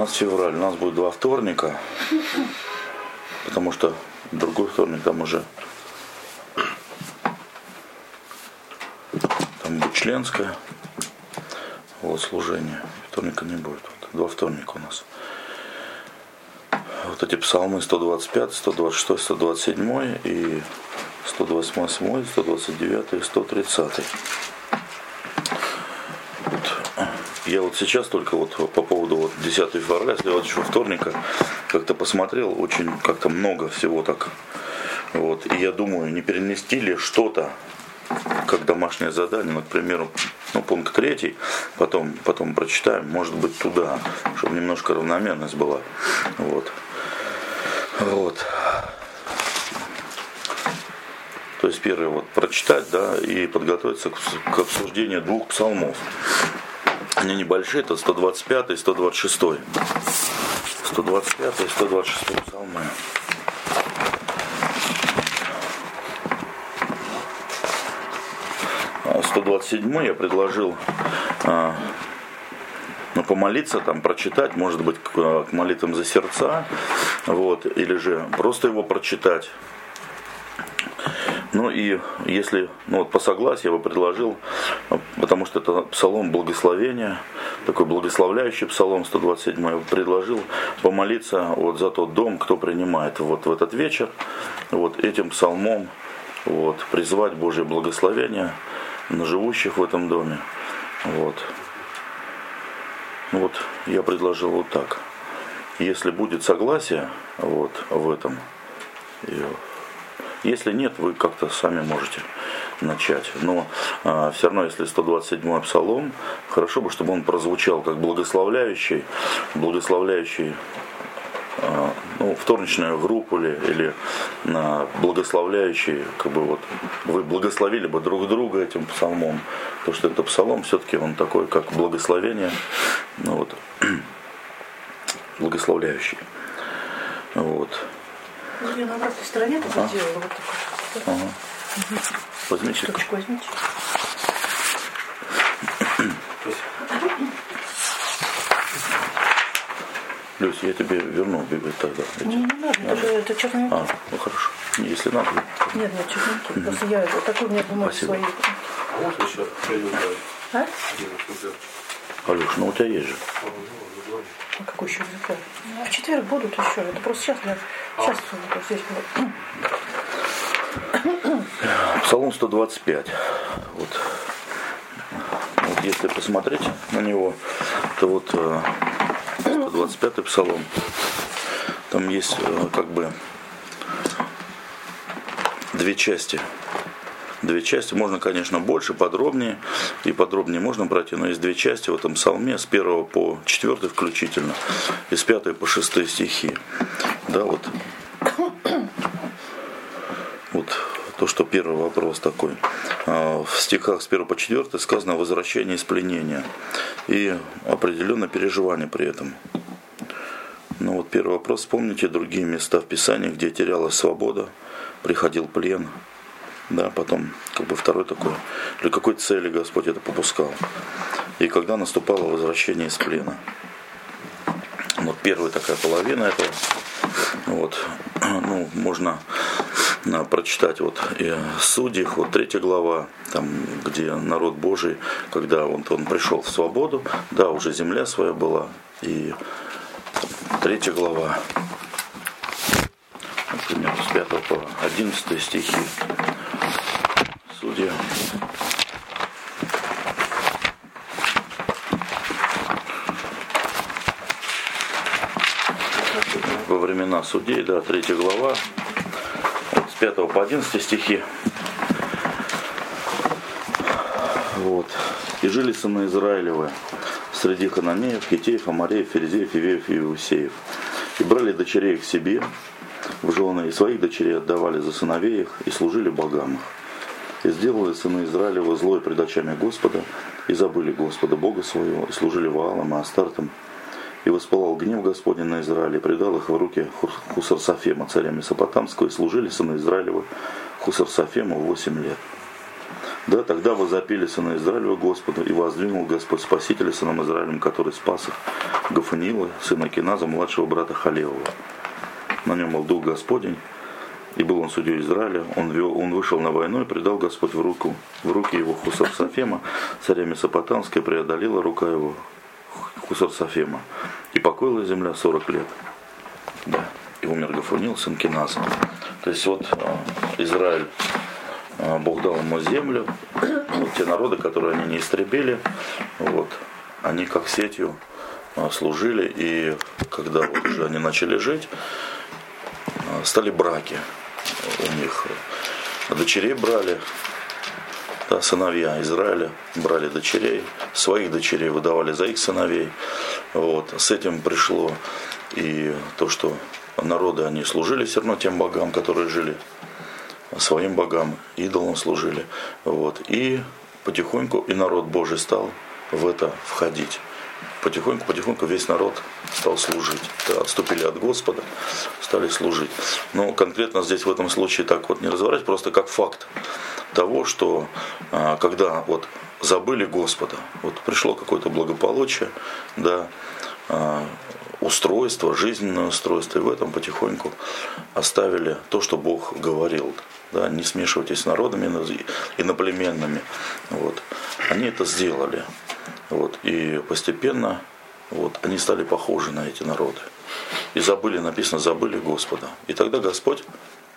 нас февраль, у нас будет 2 вторника, потому что другой вторник там уже там будет членское вот, служение. Вторника не будет. Вот, 2 вторника у нас. Вот эти псалмы 125, 126, 127 и 128, 129 и 130. Я вот сейчас только вот по поводу вот 10 февраля, следующего вторника, как-то посмотрел, очень как-то много всего так. Вот. И я думаю, не перенести ли что-то, как домашнее задание, ну, к примеру, пункт 3, потом прочитаем, может быть, туда, чтобы немножко равномерность была. Вот. То есть первое вот прочитать, да, и подготовиться к обсуждению 2 псалмов. Они небольшие, это 125 и 126. 125 и 126 псалмы. А 127 я предложил помолиться, там, прочитать, может быть, к молитвам за сердца, вот, или же просто его прочитать. Ну и если, по согласию я бы предложил, потому что это псалом благословения, такой благословляющий псалом 127, я бы предложил помолиться вот за тот дом, кто принимает вот в этот вечер, вот этим псалмом вот, призвать Божье благословение на живущих в этом доме. Вот. Вот я предложил вот так. Если будет согласие вот в этом, если нет, вы как-то сами можете начать. Но все равно, если 127-й псалом, хорошо бы, чтобы он прозвучал как благословляющий вторничную группу или благословляющий, как бы вот вы благословили бы друг друга этим псалмом, потому что это псалом все-таки он такой, как благословение, благословляющий. Вот. Я на обратной стороне это сделала вот так. Ага. Возьмите. Точку возьмите. Люсь, я тебе верну тогда. Не надо, это черновики. Хорошо. Если надо. Нет, черновики. Просто я такой у меня бумаги свои. Можно еще А? Алёш, у тебя есть же. А какой еще язык? В четверг будут еще. Это просто сейчас вот здесь было. Псалом 125. Вот если посмотреть на него, то вот 125-й псалом. Там есть как бы 2 части. 2 части, можно, конечно, больше, подробнее, и подробнее можно пройти, но есть 2 части в этом псалме, с 1 по 4 включительно, и с 5 по 6 стихи. Да, вот то, что первый вопрос такой. В стихах с 1 по 4 сказано о возвращении из пленения и определенное переживание при этом. Первый вопрос. Вспомните другие места в Писании, где терялась свобода, приходил плен. Да, потом, второй такой, для какой цели Господь это попускал. И когда наступало возвращение из плена. Первая такая половина этого. Можно прочитать и Судей, 3 глава, там, где народ Божий, когда он пришел в свободу, да, уже земля своя была, и 3 глава, например, с 5 по 11 стихи. Судья. Во времена судей, да, 3 глава, с 5 по 11 стихи. И жили сыны Израилевы среди хананеев, хиттеев, амореев, ферезеев, евеев и иусеев. И брали дочерей их себе в жены, и своих дочерей отдавали за сыновей их, и служили богам их. И сделали сыны Израилевы злое пред очами Господа, и забыли Господа Бога своего, и служили Ваалам и Астартам. И воспылал гнев Господень на Израиле, и предал их в руки Хусарсафема, царя Месопотамского, и служили сыны Израилевы Хусарсафему 8 лет. Да, тогда возопили сыны Израилева Господу, и воздвинул Господь Спасителя сынам Израилем, который спас их, Гафаниила, сына Киназа, младшего брата Халевого. На нем был дух Господень, и был он судьей Израиля. Он вышел на войну, и предал Господь в руки его Хусар-Сафема, царя Месопотамской, преодолела рука его Хусар-Сафема, и покоилась земля 40 лет. Да. И умер Гафаниил, сын Киназа. То есть вот Израиль, Бог дал ему землю, вот те народы, которые они не истребили, вот, они как сетью служили, и когда вот уже они начали жить, стали браки у них. Дочерей брали, да, сыновья Израиля брали дочерей, своих дочерей выдавали за их сыновей. Вот. С этим пришло и то, что народы они служили все равно тем богам, которые жили, своим богам, идолам служили. Вот. И потихоньку и народ Божий стал в это входить. Потихоньку весь народ стал служить. Да, отступили от Господа, стали служить. Но конкретно здесь в этом случае так вот не разворачивать, просто как факт того, что когда вот забыли Господа, вот пришло какое-то благополучие, да, устройство, жизненное устройство, и в этом потихоньку оставили то, что Бог говорил. Да, не смешивайтесь с народами иноплеменными. Вот. Они это сделали. Вот. И постепенно вот, они стали похожи на эти народы. И забыли, написано, забыли Господа. И тогда Господь,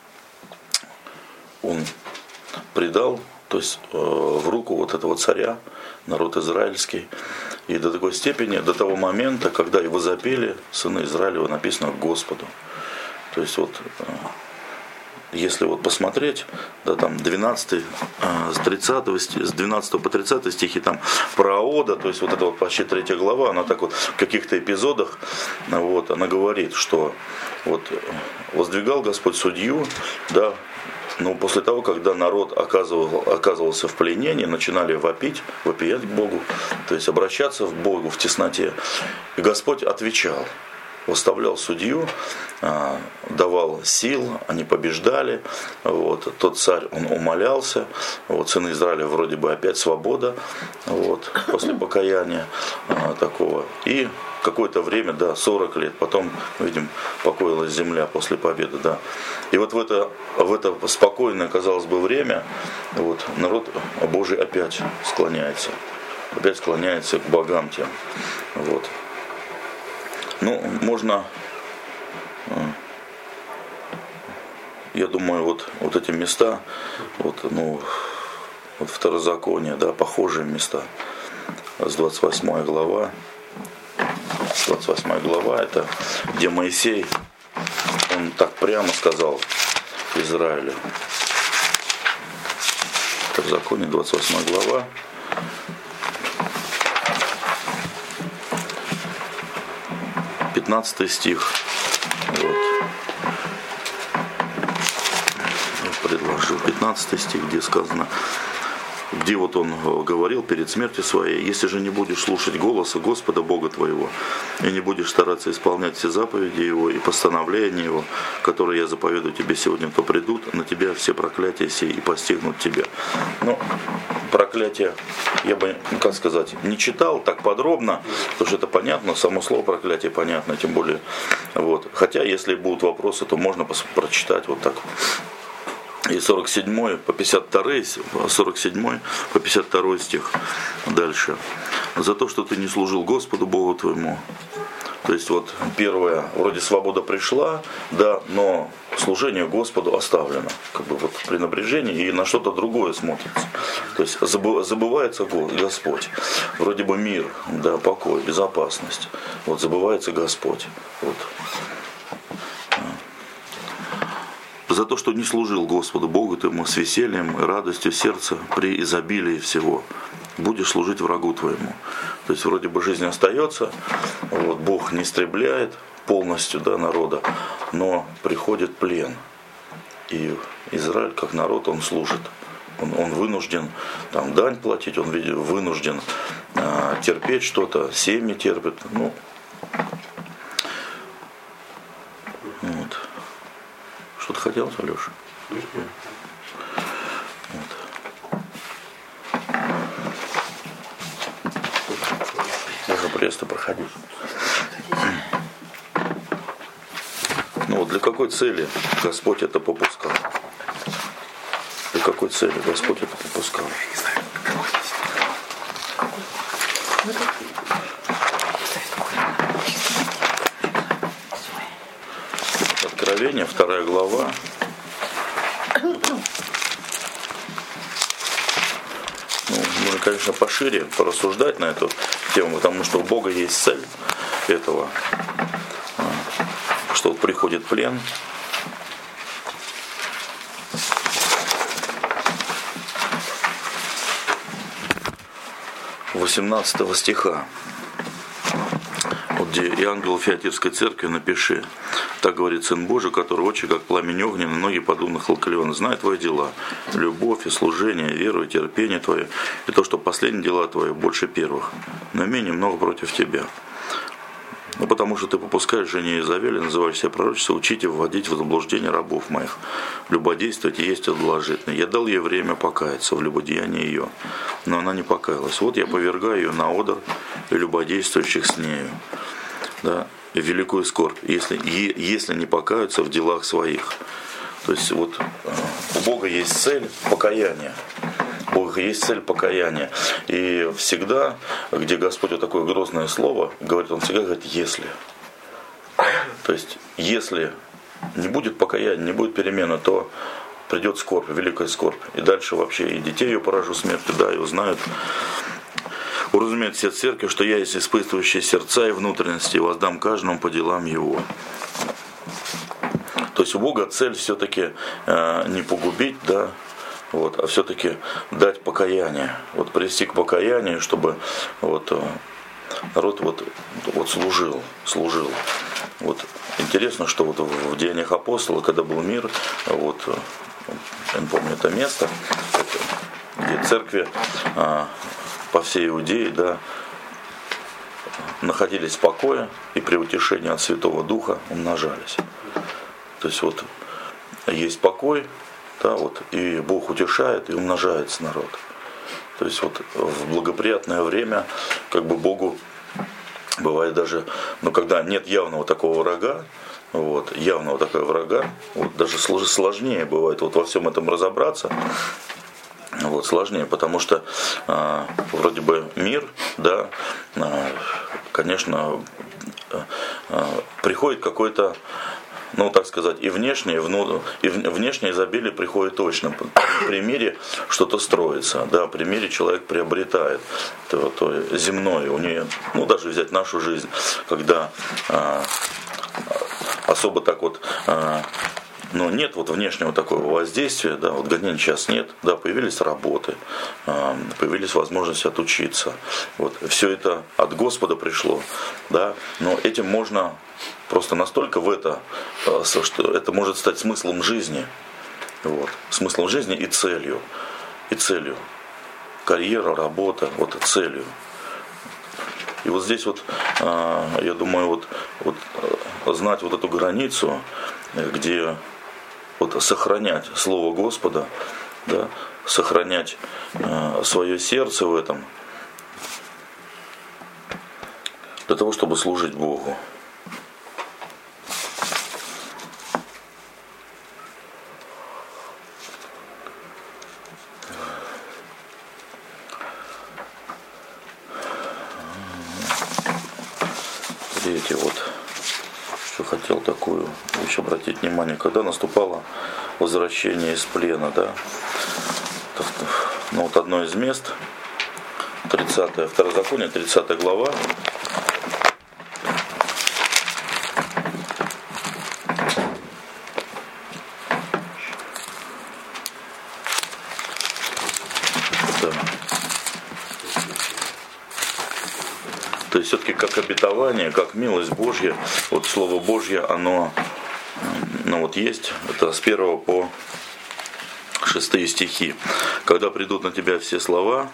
Он предал, то есть в руку вот этого царя, народ израильский. И до такой степени, до того момента, когда и возопели сыны Израилева, написано Господу. То есть вот, если вот посмотреть, да, там 12, с 12 по 30 стихи там про Аода, то есть вот это вот почти 3 глава, она так вот в каких-то эпизодах, вот, она говорит, что вот воздвигал Господь судью, да, но после того, когда народ оказывался в пленении, начинали вопиять к Богу, то есть обращаться к Богу в тесноте, и Господь отвечал. Выставлял судью, давал сил, они побеждали. Вот. Тот царь, он умолялся. Вот. Сыны Израиля вроде бы опять свобода, вот, после покаяния такого. И какое-то время, да, 40 лет, потом, видим, покоилась земля после победы. Да. И вот в это спокойное, казалось бы, время вот, народ Божий опять склоняется к богам тем. Вот. Ну, можно, я думаю, вот эти места, вот Второзаконие, да, похожие места, с 28 глава, это где Моисей, он так прямо сказал Израилю. Второзаконие, 28 глава. 15 стих. Вот. Я предложил 15 стих, где сказано, где вот он говорил перед смертью своей: если же не будешь слушать голоса Господа Бога твоего, и не будешь стараться исполнять все заповеди Его и постановления Его, которые я заповедую тебе сегодня, то придут на тебя все проклятия сии и постигнут тебя. Но проклятие я бы, как сказать, не читал так подробно, потому что это понятно, само слово проклятие понятно, тем более. Вот. Хотя, если будут вопросы, то можно прочитать вот так. И 47 по 52, 47 по 52 стих дальше. За то, что ты не служил Господу Богу твоему. То есть вот первое, вроде свобода пришла, да, но служение Господу оставлено. Как бы вот пренебрежение и на что-то другое смотрится. То есть забывается Господь. Вроде бы мир, да, покой, безопасность. Вот забывается Господь. Вот. За то, что не служил Господу Богу твоему с весельем и радостью сердца при изобилии всего, будешь служить врагу твоему. То есть вроде бы жизнь остается, вот, Бог не истребляет полностью, да, народа, но приходит плен. И Израиль как народ, он служит. Он вынужден там дань платить, он вынужден терпеть что-то, семьи терпят. Ну, вот. Что-то хотел, Алеша? Вот. крест и проходить. Ну вот для какой цели Господь это попускал? Для какой цели Господь это попускал? Откровение, 2 глава. Можно, конечно, пошире порассуждать на эту тему, потому что у Бога есть цель этого, что вот приходит плен. С 18 стиха, вот где и ангелу Фиатирской церкви напиши. Так говорит Сын Божий, который очи, как пламень огненный, ноги подобны халкалиону. Знает твои дела, любовь и служение, веру и терпение твое, и то, что последние дела твои больше первых, но менее много против тебя. Ну, потому что ты попускаешь жене Изавели, называешь себя пророчицей, учите вводить в заблуждение рабов моих. Любодействовать и есть одолжительное. Я дал ей время покаяться в любодеянии ее, но она не покаялась. Вот я повергаю ее на одр и любодействующих с нею. Да, и великую скорбь, если не покаются в делах своих. То есть вот у Бога есть цель покаяния. У Бога есть цель покаяния. И всегда, где Господь вот такое грозное слово говорит, Он всегда говорит «если». То есть если не будет покаяния, не будет перемены, то придет скорбь, великая скорбь. И дальше вообще и детей ее поражу смертью, да, и узнают. Уразумеют все церкви, что я есть испытывающий сердца и внутренности, и воздам каждому по делам его. То есть у Бога цель все-таки не погубить, да, вот, а все-таки дать покаяние, вот привести к покаянию, чтобы вот, народ вот служил. Вот интересно, что вот в Деяниях апостола, когда был мир, вот я не помню это место, где церкви по всей Иудее, да, находились в покое и при утешении от Святого Духа умножались. То есть вот есть покой, да, вот, и Бог утешает и умножается народ. То есть вот в благоприятное время как бы Богу бывает даже, ну когда нет явного такого врага, вот, вот, даже сложнее бывает вот во всем этом разобраться. Вот, сложнее, потому что вроде бы мир, да, конечно, приходит какой-то, ну так сказать, и внешнее изобилие приходит точно. При мире что-то строится, да, при мире человек приобретает то земное. У нее, ну даже взять нашу жизнь, когда особо так вот. Но нет вот внешнего такого воздействия, да, вот гонений сейчас нет, да, появились работы, появились возможности отучиться. Вот, все это от Господа пришло, да, но этим можно просто настолько в это, что это может стать смыслом жизни, вот, смыслом жизни и целью. Карьера, работа, вот целью. И вот здесь вот, я думаю, вот знать вот эту границу, где вот сохранять Слово Господа, да, сохранять свое сердце в этом, для того, чтобы служить Богу. Видите, вот что хотел такую вещь обратить внимание, когда наступало возвращение из плена, да, ну вот одно из мест, 30 Второзаконие, 30 глава, да. То есть все-таки как обетование, как милость Божья, вот Слово Божье, оно, ну вот есть, это с 1 по 6 стихи. Когда придут на тебя все слова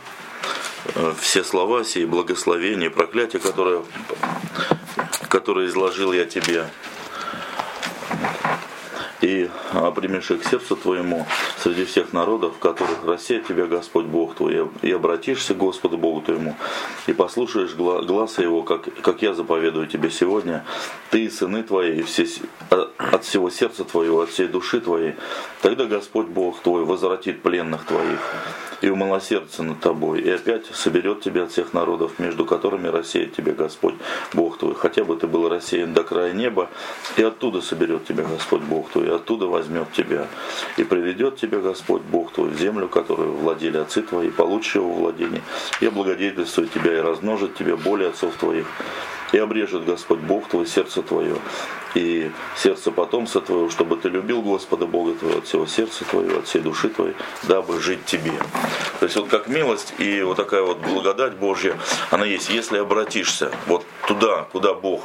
сии, благословения, проклятия, которые изложил я тебе, и примешь их к сердцу твоему среди всех народов, в которых рассеет тебя Господь Бог твой, и обратишься к Господу Богу твоему, и послушаешь гласа Его, как я заповедую тебе сегодня, ты и сыны твои, и от всего сердца твоего, от всей души твоей, тогда Господь Бог твой возвратит пленных твоих, и умилосердится над тобой, и опять соберет тебя от всех народов, между которыми рассеет тебя Господь Бог твой. Хотя бы ты был рассеян до края неба, и оттуда соберет тебя Господь Бог твой, и оттуда возьмет тебя, и приведет тебя Господь Бог твой в землю, которую владели отцы твои, и получишь его владение, и облагодетельствует тебя, и размножит тебя более отцов твоих, и обрежет Господь Бог твой сердце твое, и сердце потомства твоего, чтобы ты любил Господа Бога твоего от всего сердца твоего, от всей души твоей, дабы жить тебе. То есть вот как милость и вот такая вот благодать Божья, она есть, если обратишься вот туда, куда Бог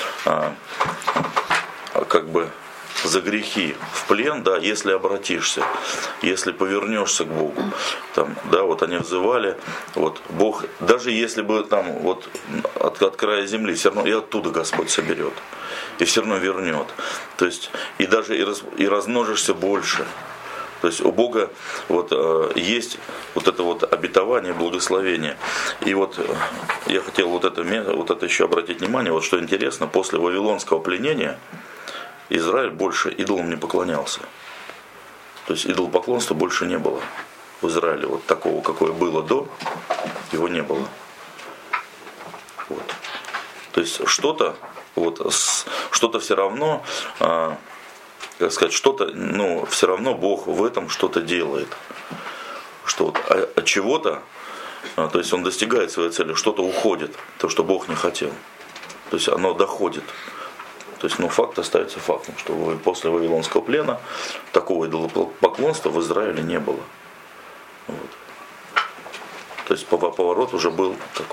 как бы за грехи в плен, да, если обратишься, если повернешься к Богу, там, да, вот они взывали, вот Бог, даже если бы там вот от края земли, все равно и оттуда Господь соберет, и все равно вернет, то есть и даже и размножишься больше. То есть у Бога вот, есть вот это вот обетование, благословение. И вот я хотел вот это еще обратить внимание, вот что интересно, после Вавилонского пленения Израиль больше идолам не поклонялся. То есть идолопоклонства больше не было в Израиле. Вот такого, какое было до, его не было. Вот. То есть что-то все равно, как сказать, что-то, ну, все равно Бог в этом что-то делает. Что вот от чего-то, то есть он достигает своей цели, что-то уходит, то, что Бог не хотел. То есть оно доходит. То есть, ну, факт остается фактом, что после Вавилонского плена такого идолопоклонства в Израиле не было. Вот. То есть поворот уже был такой.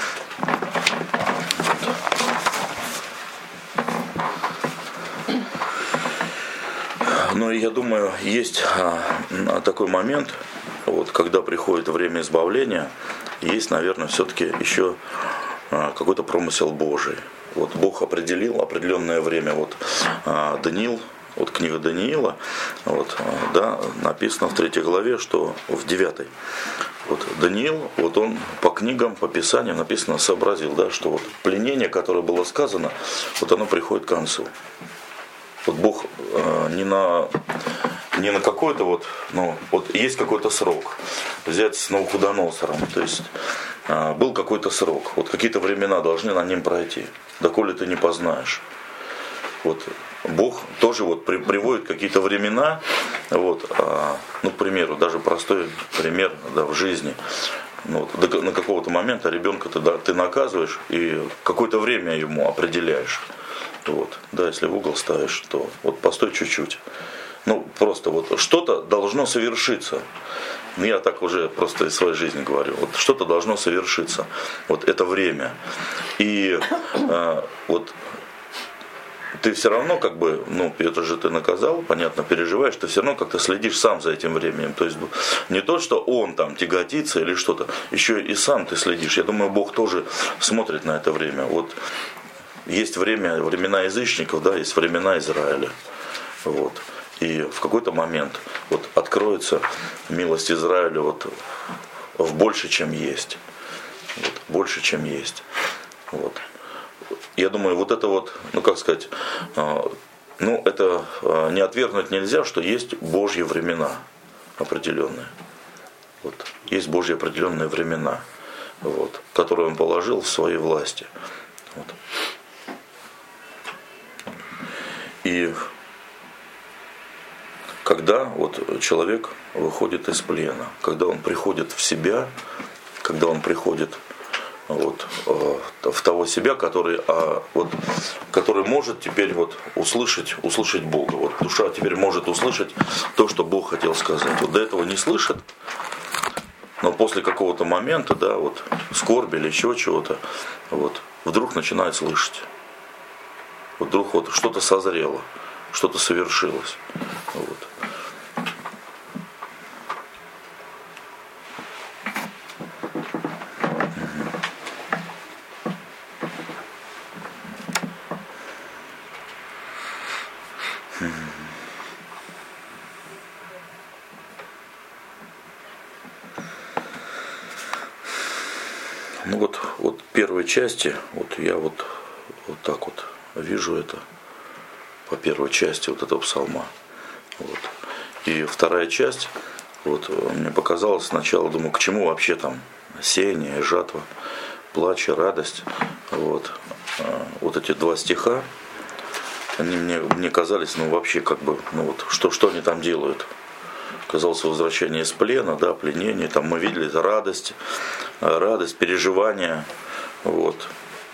Но я думаю, есть такой момент, вот, когда приходит время избавления, есть, наверное, все-таки еще какой-то промысел Божий. Вот Бог определил определенное время. Вот Даниил, вот книга Даниила, вот, да, написано в 3 главе, что в 9. Вот Даниил, вот он по книгам, по Писаниям написано, сообразил, да, что вот пленение, которое было сказано, вот оно приходит к концу. Вот Бог не на какой-то вот, ну, вот есть какой-то срок. Взять с Навуходоносором, то есть был какой-то срок, вот какие-то времена должны на нем пройти, доколе ты не познаешь. Вот Бог тоже вот приводит какие-то времена, вот, ну, к примеру, даже простой пример, да, в жизни. Ну, вот, на какого-то момента ребенка ты наказываешь и какое-то время ему определяешь. Вот, да, если в угол ставишь, то вот постой чуть-чуть. Ну, просто вот что-то должно совершиться. Я так уже просто из своей жизни говорю. Вот что-то должно совершиться. Вот это время. И вот ты все равно как бы, ну, это же ты наказал, понятно, переживаешь, ты все равно как-то следишь сам за этим временем. То есть не то, что он там тяготится или что-то, еще и сам ты следишь. Я думаю, Бог тоже смотрит на это время. Вот есть времена язычников, да, есть времена Израиля. Вот. И в какой-то момент вот откроется милость Израиля вот в больше, чем есть. Вот, больше, чем есть. Вот. Я думаю, вот это вот, ну как сказать, ну это не отвергнуть нельзя, что есть Божьи времена определенные. Вот. Есть Божьи определенные времена, вот, которые Он положил в своей власти. Вот. И когда вот человек выходит из плена, когда он приходит в себя, когда он приходит вот, в того себя, который может теперь вот услышать Бога. Вот душа теперь может услышать то, что Бог хотел сказать. Вот до этого не слышит, но после какого-то момента, да, вот скорби или еще чего-то, вот, вдруг начинает слышать. Вдруг вот что-то созрело, что-то совершилось. Вот. Ну вот первой части, вот я вот так вот вижу это по первой части вот этого псалма. Вот. И вторая часть, вот мне показалось сначала, думаю, к чему вообще там сеяние, жатва, плач и радость. Вот эти два стиха, они мне казались, ну вообще как бы, ну вот что они там делают. Казалось, возвращение из плена, да, пленение, там мы видели это радость, переживания, вот.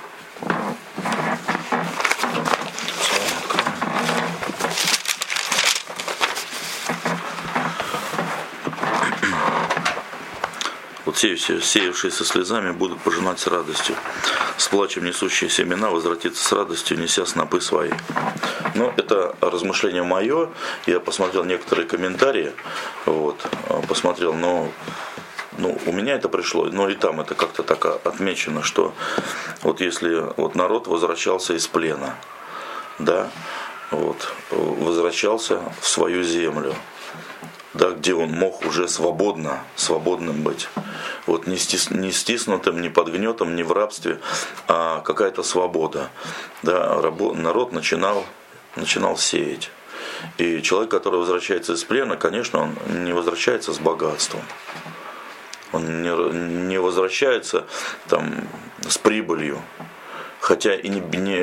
Вот сеявшие со слезами будут пожинать с радостью. С плачем несущие семена возвратится с радостью, неся снопы свои. Но это размышление мое. Я посмотрел некоторые комментарии. Вот, посмотрел, но у меня это пришло, но и там это как-то так отмечено, что вот если вот народ возвращался из плена, да, вот, возвращался в свою землю, да, где он мог уже свободным быть. Вот не стиснутым, не под гнетом, не в рабстве, а какая-то свобода. Да, народ начинал сеять. И человек, который возвращается из плена, конечно, он не возвращается с богатством. Он не возвращается там с прибылью. Хотя и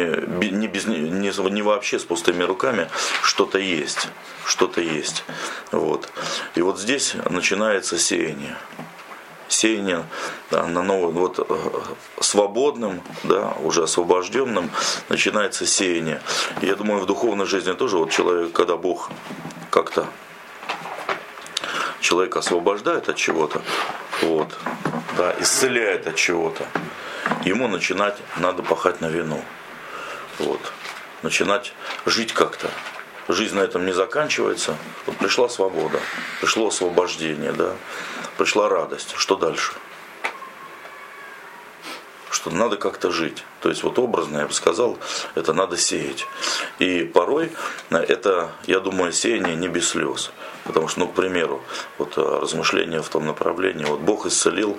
не вообще с пустыми руками, что-то есть. Вот. И вот здесь начинается сеяние. Сеяние, да, на новый, вот свободным, да, уже освобожденным начинается сеяние. И я думаю, в духовной жизни тоже вот человек, когда Бог как-то человека освобождает от чего-то, вот, да, исцеляет от чего-то, ему начинать надо пахать на вину. Вот. Начинать жить как-то. Жизнь на этом не заканчивается. Вот пришла свобода, пришло освобождение, да, пришла радость. Что дальше? Что надо как-то жить. То есть вот образно, я бы сказал, это надо сеять. И порой это, я думаю, сеяние не без слез. Потому что, к примеру, вот размышления в том направлении, вот Бог исцелил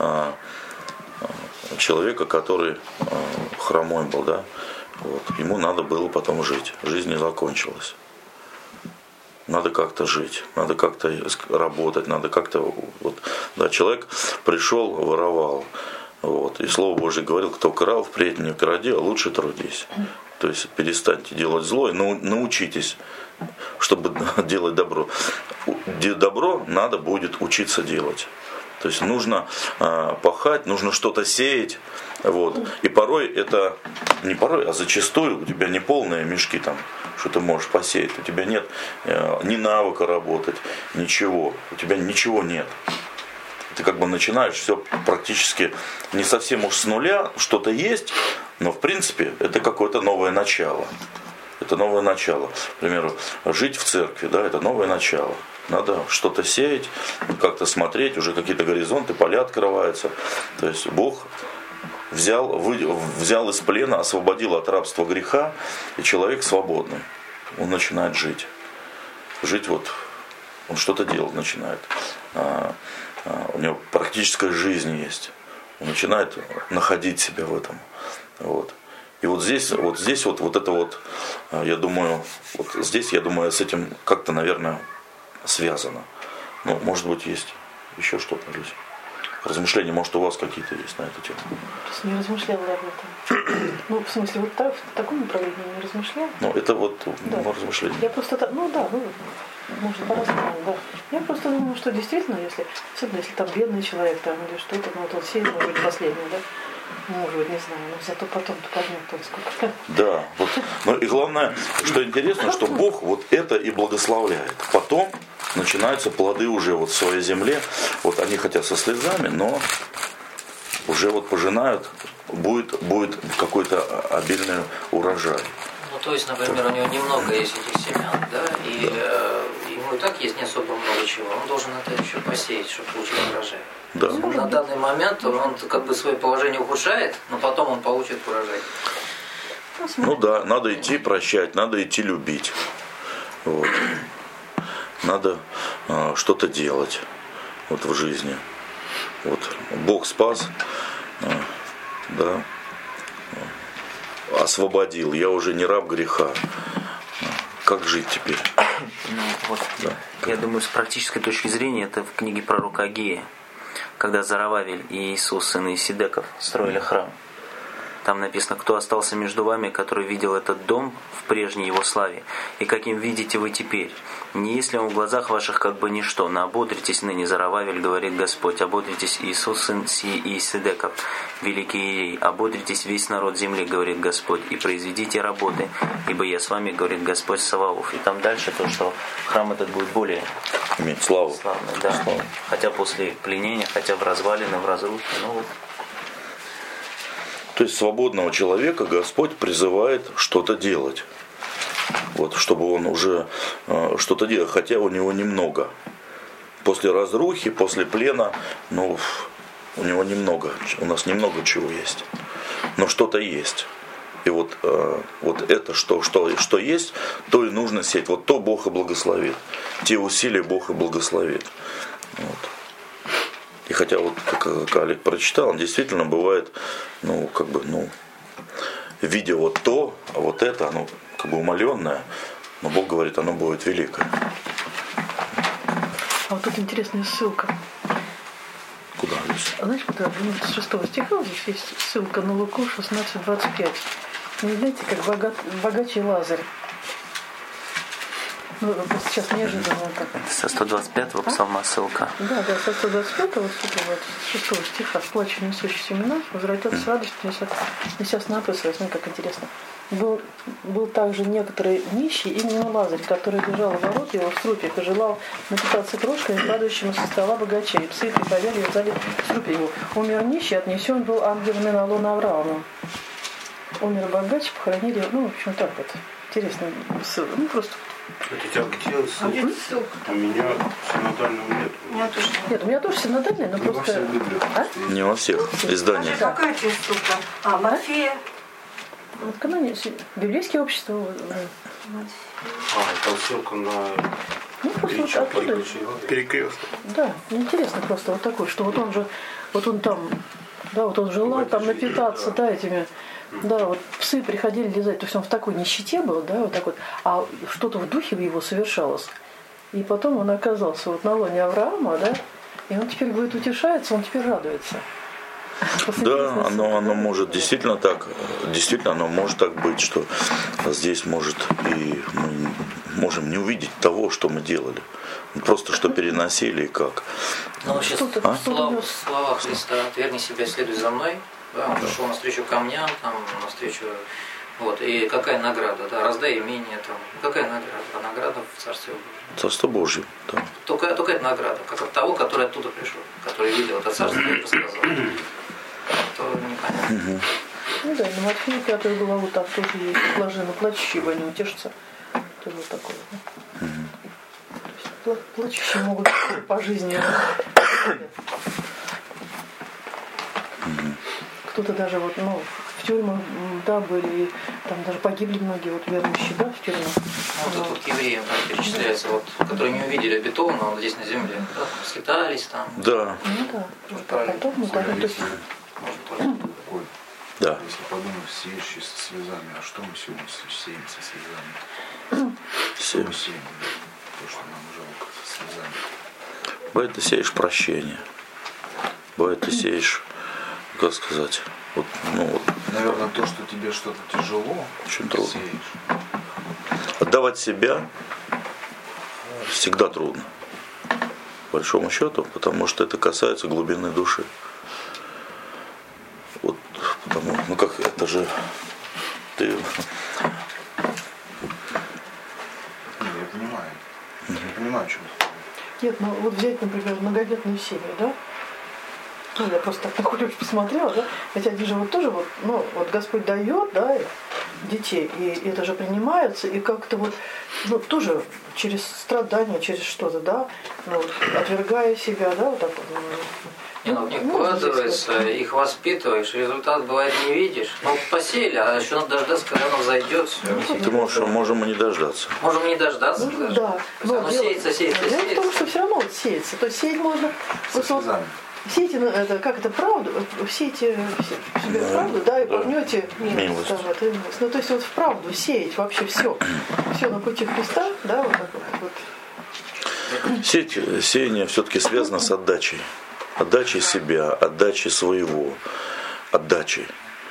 человека, который хромой был, да, вот, ему надо было потом жить. Жизнь не закончилась. Надо как-то жить, надо как-то работать, надо как-то... Вот, да, человек пришел, воровал. Вот, и Слово Божие говорил, кто крал, впредь не кради, а лучше трудись. То есть перестаньте делать зло и научитесь, чтобы делать добро. Добро надо будет учиться делать. То есть нужно пахать, нужно что-то сеять. Вот. И порой это, не порой, а зачастую у тебя не полные мешки там, что ты можешь посеять. У тебя нет ни навыка работать, ничего. У тебя ничего нет. Ты как бы начинаешь все практически не совсем уж с нуля, что-то есть, но в принципе это какое-то новое начало. Это новое начало. К примеру, жить в церкви, да, это новое начало. Надо что-то сеять, как-то смотреть, уже какие-то горизонты, поля открываются. То есть Бог взял из плена, освободил от рабства греха, и человек свободный. Он начинает жить. Жить вот, он что-то делать начинает. У него практическая жизнь есть. Он начинает находить себя в этом. Вот. И вот здесь это вот, я думаю, вот здесь, я думаю, с этим как-то, наверное, связано. Ну, может быть, есть еще что-то, Люся. Размышления, может, у вас какие-то есть на эту тему? Просто не размышляла об этом. Ну, в смысле, вот так, в таком направлении не размышляла. Ну, это вот да. Размышления. Я просто, можно по-разному, да. Я просто думаю, что действительно, особенно если там бедный человек там или что-то, ну вот он сеет, может быть, последний, да. Может быть, не знаю, но зато потом-то поймет, сколько. Да, вот. Ну и главное, что интересно, что Бог вот это и благословляет. Потом начинаются плоды уже вот в своей земле. Вот они хотя со слезами, но уже вот пожинают, будет какой-то обильный урожай. Ну, то есть, например, у него немного есть этих семян, да, и ему и так есть не особо много чего. Он должен это еще посеять, чтобы получить урожай. Да. На данный момент он как бы свое положение ухудшает, но потом он получит урожай. Ну да, надо идти прощать, надо идти любить. Вот. Надо что-то делать вот в жизни. Вот. Бог спас, Да. Освободил. Я уже не раб греха. Как жить теперь? Ну, вот, да. Я думаю, с практической точки зрения, это в книге пророка Агея, когда Зарававель и Иисус, сын Исидеков, строили храм. Там написано: кто остался между вами, который видел этот дом в прежней его славе, и каким видите вы теперь? Не есть ли он в глазах ваших как бы ничто? Но ободритесь ныне, Зарававель, говорит Господь, ободритесь, Иисус, сын Исидеков, великий Иерей, ободритесь весь народ земли, говорит Господь, и произведите работы, ибо я с вами, говорит Господь Саваоф. И там дальше то, что храм этот будет более иметь славу. Славный, да. Славу. Хотя после пленения, хотя в развалины, в разрухе, ну вот. То есть свободного человека Господь призывает что-то делать. Вот, чтобы он уже что-то делал, хотя у него немного. После разрухи, после плена, ну, у него немного, у нас немного чего есть. Но что-то есть. И вот это, что есть, то и нужно сеять. Вот то Бог и благословит. Те усилия Бог и благословит. Вот. И хотя вот, как Олег прочитал, он действительно бывает, видя вот то, а вот это, оно как бы умаленное, но Бог говорит, оно будет великое. А вот тут интересная ссылка. Куда здесь? Знаешь, куда? С 6 стиха вот здесь есть ссылка на Луку 16:25. Не знаете, как богачий Лазарь. Ну, сейчас неожиданно так. Со 125-го псалма ссылка. Да, со 125-го, с 6 стиха, с плачем несущий семена, возвратятся с радостью, неся снопы свои. Смотри, как интересно. Был также некоторый нищий, именно Лазарь, который лежал у ворот его в струпьях и желал напитаться крошками, падающими со стола богачей. И псы приходили и взяли струпья его. Умер нищий, отнесен был ангелами на лоно Авраама. Умер богач, похоронили его. Ну, в общем, так вот. Интересно. Ну, просто... Это у тебя где ссылка? У меня синодального нет. Нет, у меня тоже синодальная, но просто... Не во всех изданиях. Какая тебе ссылка? Матфея. Вот каноне, библейское общество. Это ссылка на... Ну, просто вот оттуда. Перекресток. Да, интересно просто вот такой, что вот он же, вот он там, да, вот он желал там напитаться, да, этими... Да, вот псы приходили лизать, то есть он в такой нищете был, да, вот так вот, а что-то в духе его совершалось. И потом он оказался вот на лоне Авраама, да, и он теперь, говорит, утешается, он теперь радуется. Да, оно может действительно так быть, что здесь может и мы можем не увидеть того, что мы делали. Просто что переносили и как. Ну, вообще, слова Христа: «Отвергни себя, следуй за мной». Да, он пришел навстречу камням, там, навстречу, вот, и какая награда, да, раздай имение, там, какая награда? А награда в Царстве Божьем. Царство Божье, да. Только это награда, как от того, который оттуда пришел, который видел это царство и рассказал. То непонятно. Ну да, на Матфея 5 главу там тоже есть блаженно плачущие, они утешатся. Тоже вот такое. Да? Плачущие могут по жизни. Кто-то даже вот, ну, в тюрьмах, да, были, там даже погибли многие вот верующие, да, в тюрьмах. Вот тут евреям там перечисляется, вот, которые не увидели обетованного, вот здесь на земле, да, скитались там. Да. Ну да, потом, ну, да, то есть... Да. Если подумать, сеющий со слезами, а что мы сегодня сеем со слезами? Что мы сеем? То, что нам жалко, со слезами. Бывает, ты сеешь прощение. Бывает, ты сеешь, как сказать, вот, ну вот. Наверное, то, что тебе что-то тяжело, очень трудно. Сеешь. Отдавать себя всегда трудно. По большому счету, потому что это касается глубины души. Вот, потому, ну как, это же ты... Я понимаю. Я понимаю, что это. Нет, ну вот взять, например, многодетные семьи, да? Ну, я просто так на художку посмотрела, да? Ведь они же вот тоже вот, ну, вот Господь дает, да, детей, и это же принимается, и как-то вот, ну, тоже через страдания, через что-то, да, ну, отвергая себя, да, вот так вот. В них вкладывается, их воспитываешь, результат бывает не видишь. Ну, посеяли, а еще надо дождаться, когда оно взойдет. Все. Ты можем и не дождаться. Можем не дождаться. Ну, да. Но оно сеется. Дело в том, что все равно вот сеется. То есть сеять можно... Со слезами. сеете, это, как это, правду, сеете в себе правду, да, и погнете милость. Да, вот, ну, то есть вот в правду сеять вообще все на пути Христа, да, вот так вот. Сеяние все-таки связано с отдачей. Отдачей себя, отдачей своего, отдачей.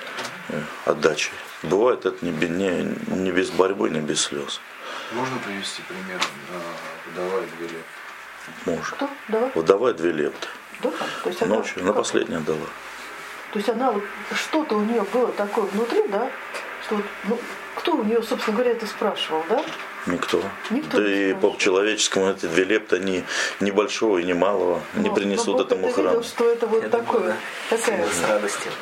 Бывает это не без борьбы, не без слез. Можно привести пример «Вдова и две лепты»? Можно. Что? Давай. «Вдова и две лепты». Да? То есть Ночью, на последнее отдала. То есть она вот, что-то у нее было такое внутри, да, что вот, ну, кто у нее, собственно говоря, это спрашивал, да? Никто. Никто да не и по-человеческому эти две лепты ни большого и ни малого не принесут этому храму. Видел, что это вот такое, такая. С радостью.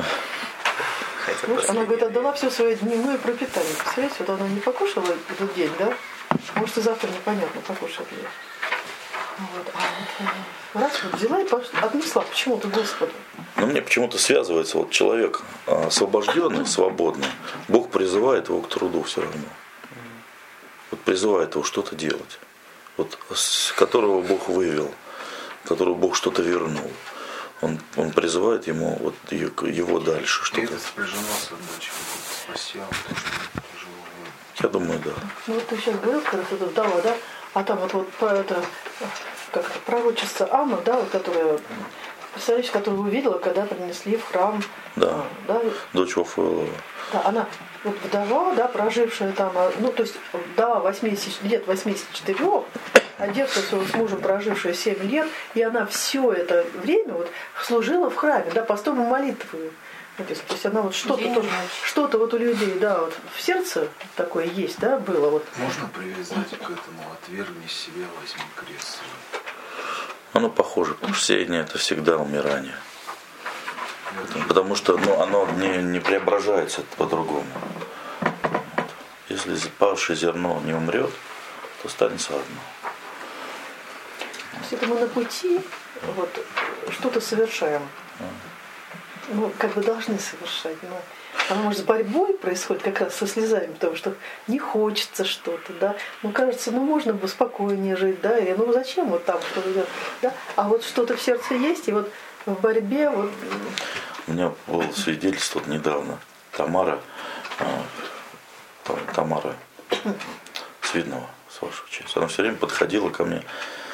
Она говорит, отдала все свое дневное пропитание. Представляете, вот она не покушала этот день, да? Может, и завтра непонятно, покушает ли. Вот. А раз вот взяла и отнесла почему-то Господу. Но мне почему-то связывается, вот человек освобожденный, свободный, Бог призывает его к труду все равно. Вот призывает его что-то делать. Вот с которого Бог вывел, которого Бог что-то вернул. Он призывает ему вот его дальше что-то. И это сопряжено с отдачей. Спасибо, то, что живо. Я думаю, да. Ну вот ты сейчас говорил, как раз это вдова, да? А там вот это, как это, пророчица Анна, да, вот, которая, представляешь, которую увидела, когда принесли в храм. Да. Да? Дочь Вафуэлова. Да, она вот вдова, да, прожившая там, ну то есть вдова лет 84, а девка своего с мужем прожившая 7 лет, и она все это время вот служила в храме, да, постом и молитвой. То есть она вот что-то вот у людей, да, вот в сердце такое есть, да, было вот. Можно привязать к этому «отвергни себя, возьми крест». Оно похоже, потому что сеяние это всегда умирание. Потому что оно не преображается по-другому. Если павшее зерно не умрет, то останется одно. Если мы на пути вот, что-то совершаем, ну, как бы должны совершать, но оно, может, с борьбой происходит как раз со слезами, потому что не хочется что-то, да. Ну, кажется, можно бы спокойнее жить, да, или ну зачем вот там что-то делать, да. А вот что-то в сердце есть, и вот в борьбе вот. У меня было свидетельство недавно. Тамара Свиднова, с вашего честь. Она все время подходила ко мне.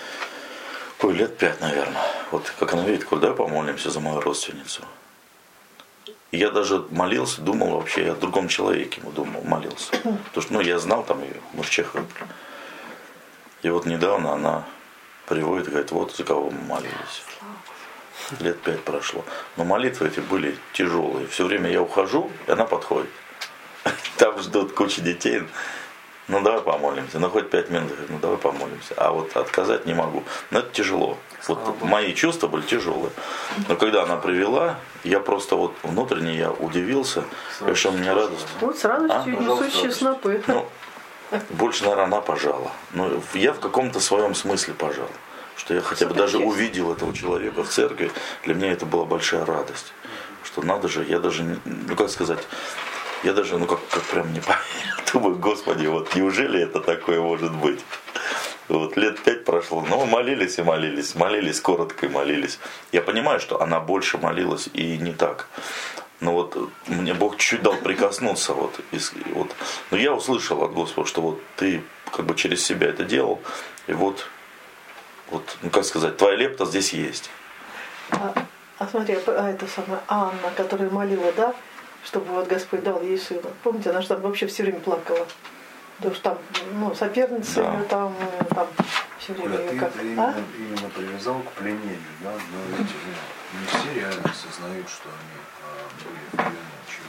Лет 5, наверное. Вот как она видит, куда помолимся за мою родственницу. И я даже молился, думал вообще, я о другом человеке молился. Потому что, я знал там ее, мы в Чехове. И вот недавно она приводит и говорит, вот за кого мы молились. Лет 5 прошло. Но молитвы эти были тяжелые. Все время я ухожу, и она подходит. Там ждут куча детей. Ну давай помолимся. Хоть 5 минут. Давай помолимся. А вот отказать не могу. Но это тяжело. Вот мои чувства были тяжелые. Но когда она привела, я просто вот внутренне я удивился. Конечно, мне радостно. Вот с радостью несущие снопы. Больше, наверное, она пожала. Но я в каком-то своем смысле пожал. Что я хотя бы даже увидел этого человека в церкви. Для меня это была большая радость. Что надо же, я даже, как сказать, я даже, как прям не поверил. Думаю, Господи, вот неужели это такое может быть? Вот лет 5 прошло, но молились и молились коротко и молились. Я понимаю, что она больше молилась и не так. Но вот мне Бог чуть-чуть дал прикоснуться. Но я услышал от Господа, что вот ты как бы через себя это делал, и вот, как сказать, твоя лепта здесь есть. А смотри, это самая Анна, которая молила, да, чтобы вот Господь дал ей сына. Помните, она же там вообще все время плакала. Потому что там, соперница ее там все время ее как... Именно привязал к пленению, да, но ведь не все реально осознают, что они были в плену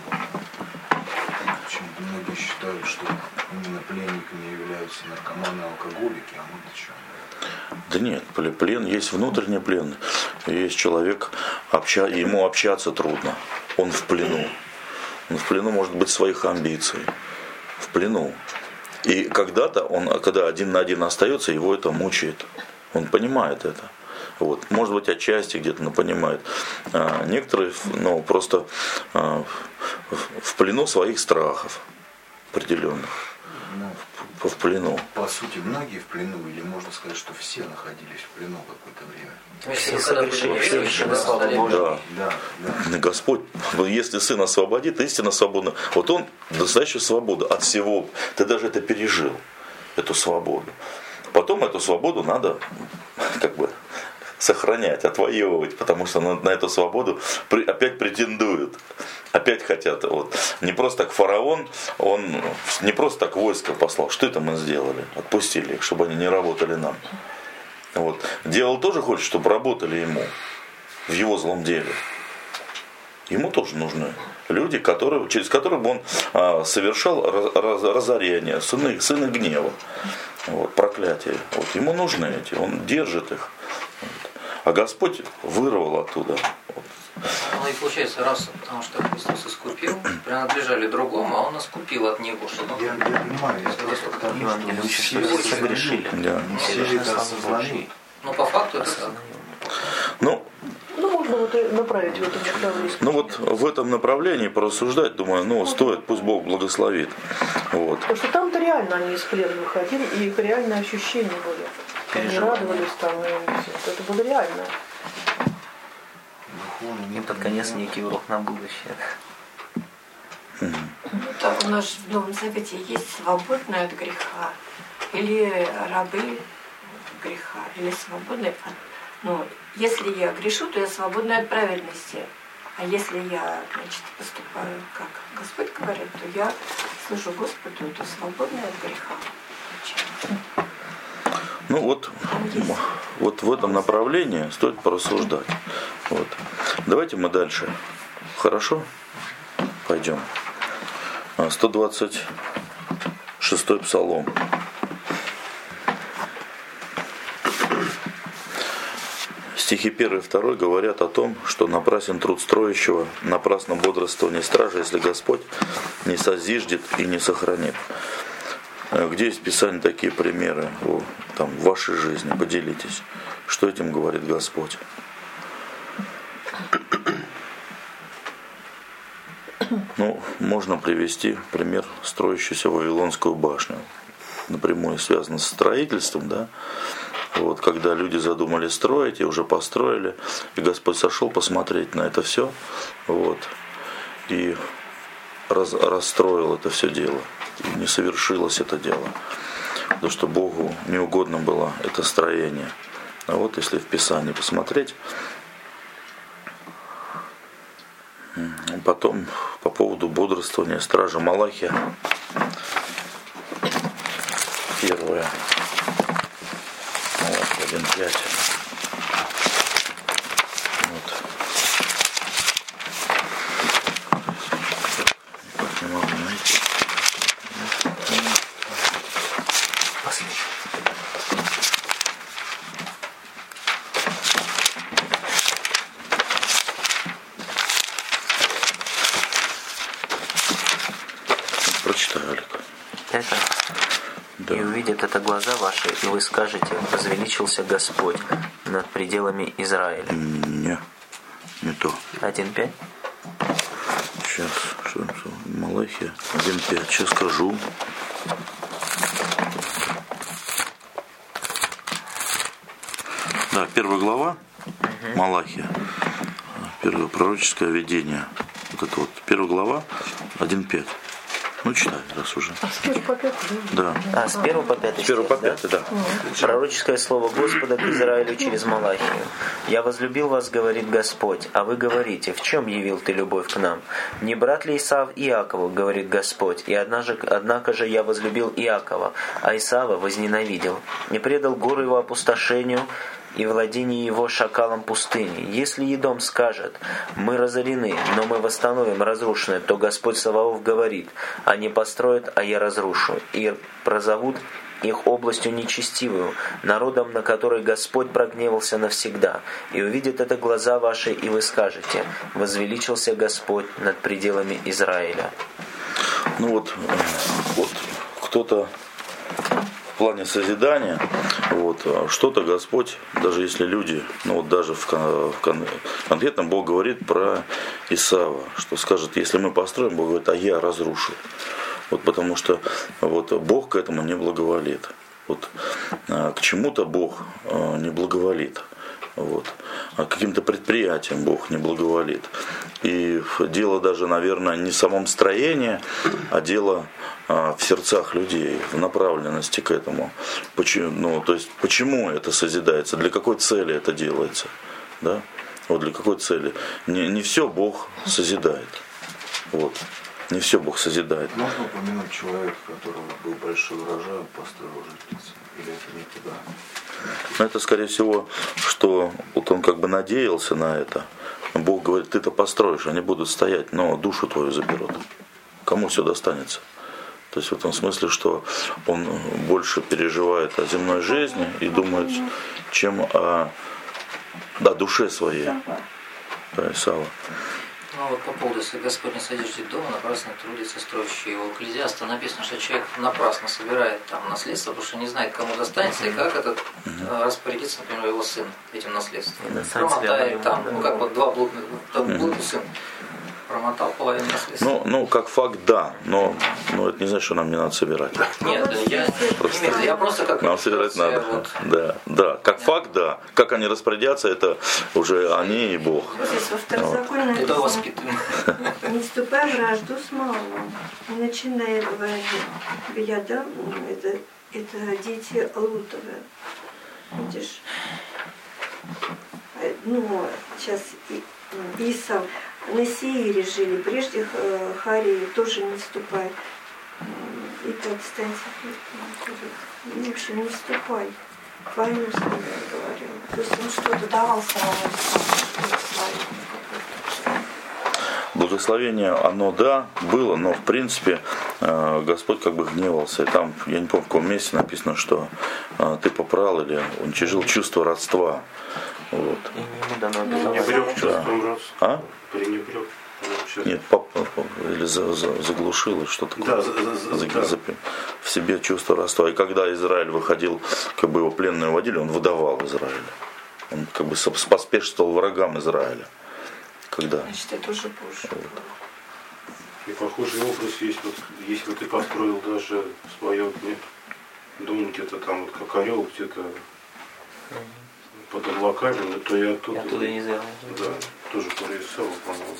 чего-то. Почему-то многие считают, что именно пленниками являются наркоманы, алкоголики, а мы-то что? Да нет, плен есть внутренний плен. Есть человек, ему общаться трудно. Он в плену. Он в плену, может быть, своих амбиций. В плену. И когда-то когда один на один остается, его это мучает. Он понимает это. Вот. Может быть, отчасти где-то, но понимает. Некоторые просто в плену своих страхов определенных. в плену. По сути, многие в плену, или можно сказать, что все находились в плену какое-то время. Все совершили на славу Божию. Да. Господь, если Сын освободит, истинно свободна. Вот Он настоящая свобода от всего. Ты даже это пережил, эту свободу. Потом эту свободу надо сохранять, отвоевывать, потому что на эту свободу опять претендуют. Опять хотят. Не просто так фараон, он не просто так войско послал. Что это мы сделали? Отпустили их, чтобы они не работали нам. Дьявол тоже хочет, чтобы работали ему в его злом деле. Ему тоже нужны люди, через которых он совершал разорение, сыны гнева, проклятие. Ему нужны эти, он держит их. А Господь вырвал оттуда. Ну и получается, раз, потому что Христос искупил, принадлежали другому, а Он искупил от него. Чтобы... Я понимаю, я просто к тому, что все грешили. Да. Все это осознали. Ну, по факту это так. Можно направить в этом направлении. В этом направлении порассуждать, думаю, стоит, пусть Бог благословит. Потому что там-то реально они из плена выходили, и их реальные ощущения были. Они радовались там, и все. Это было реально. И под конец некий урок на будущее. Так, у нас в Новом Завете есть свободные от греха, или рабы греха, или свободные от... если я грешу, то я свободна от праведности. А если я, поступаю, как Господь говорит, то я служу Господу, то свободна от греха. В этом направлении стоит порассуждать. Давайте мы дальше. Хорошо? Пойдем. 126-й Псалом. Стихи 1 и 2 говорят о том, что напрасен труд строящего, напрасно бодрствование стражи, если Господь не созиждет и не сохранит. Где есть в Писании такие примеры в вашей жизни? Поделитесь. Что этим говорит Господь? Можно привести пример строящуюся Вавилонскую башню. Напрямую связано с строительством, да? Когда люди задумали строить и уже построили, и Господь сошел посмотреть на это все, и расстроил это все дело. И не совершилось это дело. Потому что Богу не угодно было это строение. А если в Писании посмотреть, потом по поводу бодрствования стражи Малахия, 1 Малахия 1:5. Не могу найти. Прочитай, Олег. Это? Да. И увидят это глаза ваши, и вы скажете: возвеличился Господь над пределами Израиля. Не то. 1:5? Сейчас, что Малахия 1:5. Сейчас скажу. Да, 1 глава Малахия. Первое пророческое видение. 1 глава 1:5. Читай, раз уже. А с 1 по 5? Да. С 1 по 5 С 1 по 5, да. Пророческое слово Господа к Израилю через Малахию. «Я возлюбил вас, говорит Господь, а вы говорите, в чем явил ты любовь к нам? Не брат ли Исав Иакову, говорит Господь, и однако же я возлюбил Иакова, а Исава возненавидел, не предал гору его опустошению, и владение его шакалом пустыни. Если Едом скажет: мы разорены, но мы восстановим разрушенное, то Господь Саваоф говорит: они построят, а я разрушу, и прозовут их областью нечестивую, народом, на который Господь прогневался навсегда. И увидят это глаза ваши, и вы скажете: возвеличился Господь над пределами Израиля». Кто-то в плане созидания, что-то Господь, даже если люди, даже конкретно Бог говорит про Исава, что скажет: если мы построим, Бог говорит: а я разрушу. Вот потому что вот Бог к этому не благоволит. Вот к чему-то Бог не благоволит. Вот. А каким-то предприятиям Бог не благоволит. И дело даже, наверное, не в самом строении, а дело в сердцах людей, в направленности к этому. Почему, то есть, почему это созидается, для какой цели это делается. Да? Вот для какой цели. Не все Бог созидает. Вот. Не все Бог созидает. Можно упомянуть человека, у которого был большой урожай, он построил житницы? Или это не туда? Но это, скорее всего, что вот он как бы надеялся на это. Бог говорит, ты-то построишь, они будут стоять, но душу твою заберут. Кому все достанется? То есть в этом смысле, что он больше переживает о земной жизни и думает, чем о душе своей. Да, Исава. Ну вот по поводу, если Господь не содержит дома, напрасно трудится строящий его. У Экклезиаста написано, что человек напрасно собирает там наследство, потому что не знает, кому достанется и как этот распорядится, например, его сын этим наследством. Промотает там, как вот два блудный сын. Промотал половину наследства. Ну, как факт, да, но это не значит, что нам не надо собирать. Нет, я просто как... Нам собирать надо. Вот. Да, как факт, да. Как они распорядятся, это уже они и Бог. Здесь во Второзаконии написано, воспитываем. не вступай в вражду с малым, не начинай говорить. Я дам, это дети Лутовы. Видишь? Ну, сейчас Исав на Сеире жили, прежде Харии тоже не вступай. И так станьте. В общем, не вступай. Войну с ними говорил. То есть он что-то давал самому Благословение, оно, да, было, но в принципе Господь как бы гневался. И там, я не помню, в каком месте написано, что ты попрал или уничижил чувство родства. Вот. Пренебрег чувством родства. А? Пренебрег. Нет, или заглушил, что такое. Да. В себе чувство родства. И когда Израиль выходил, как бы его пленные уводили, он выдавал Израиля. Он как бы поспешствовал врагам Израиля. Когда? Значит, это уже позже. Вот. И похожий образ есть, вот, если ты построил даже свое дом где-то там, вот как орел, где-то под облаками, то и оттуда не сделал. Да, тоже порисовал, по-моему.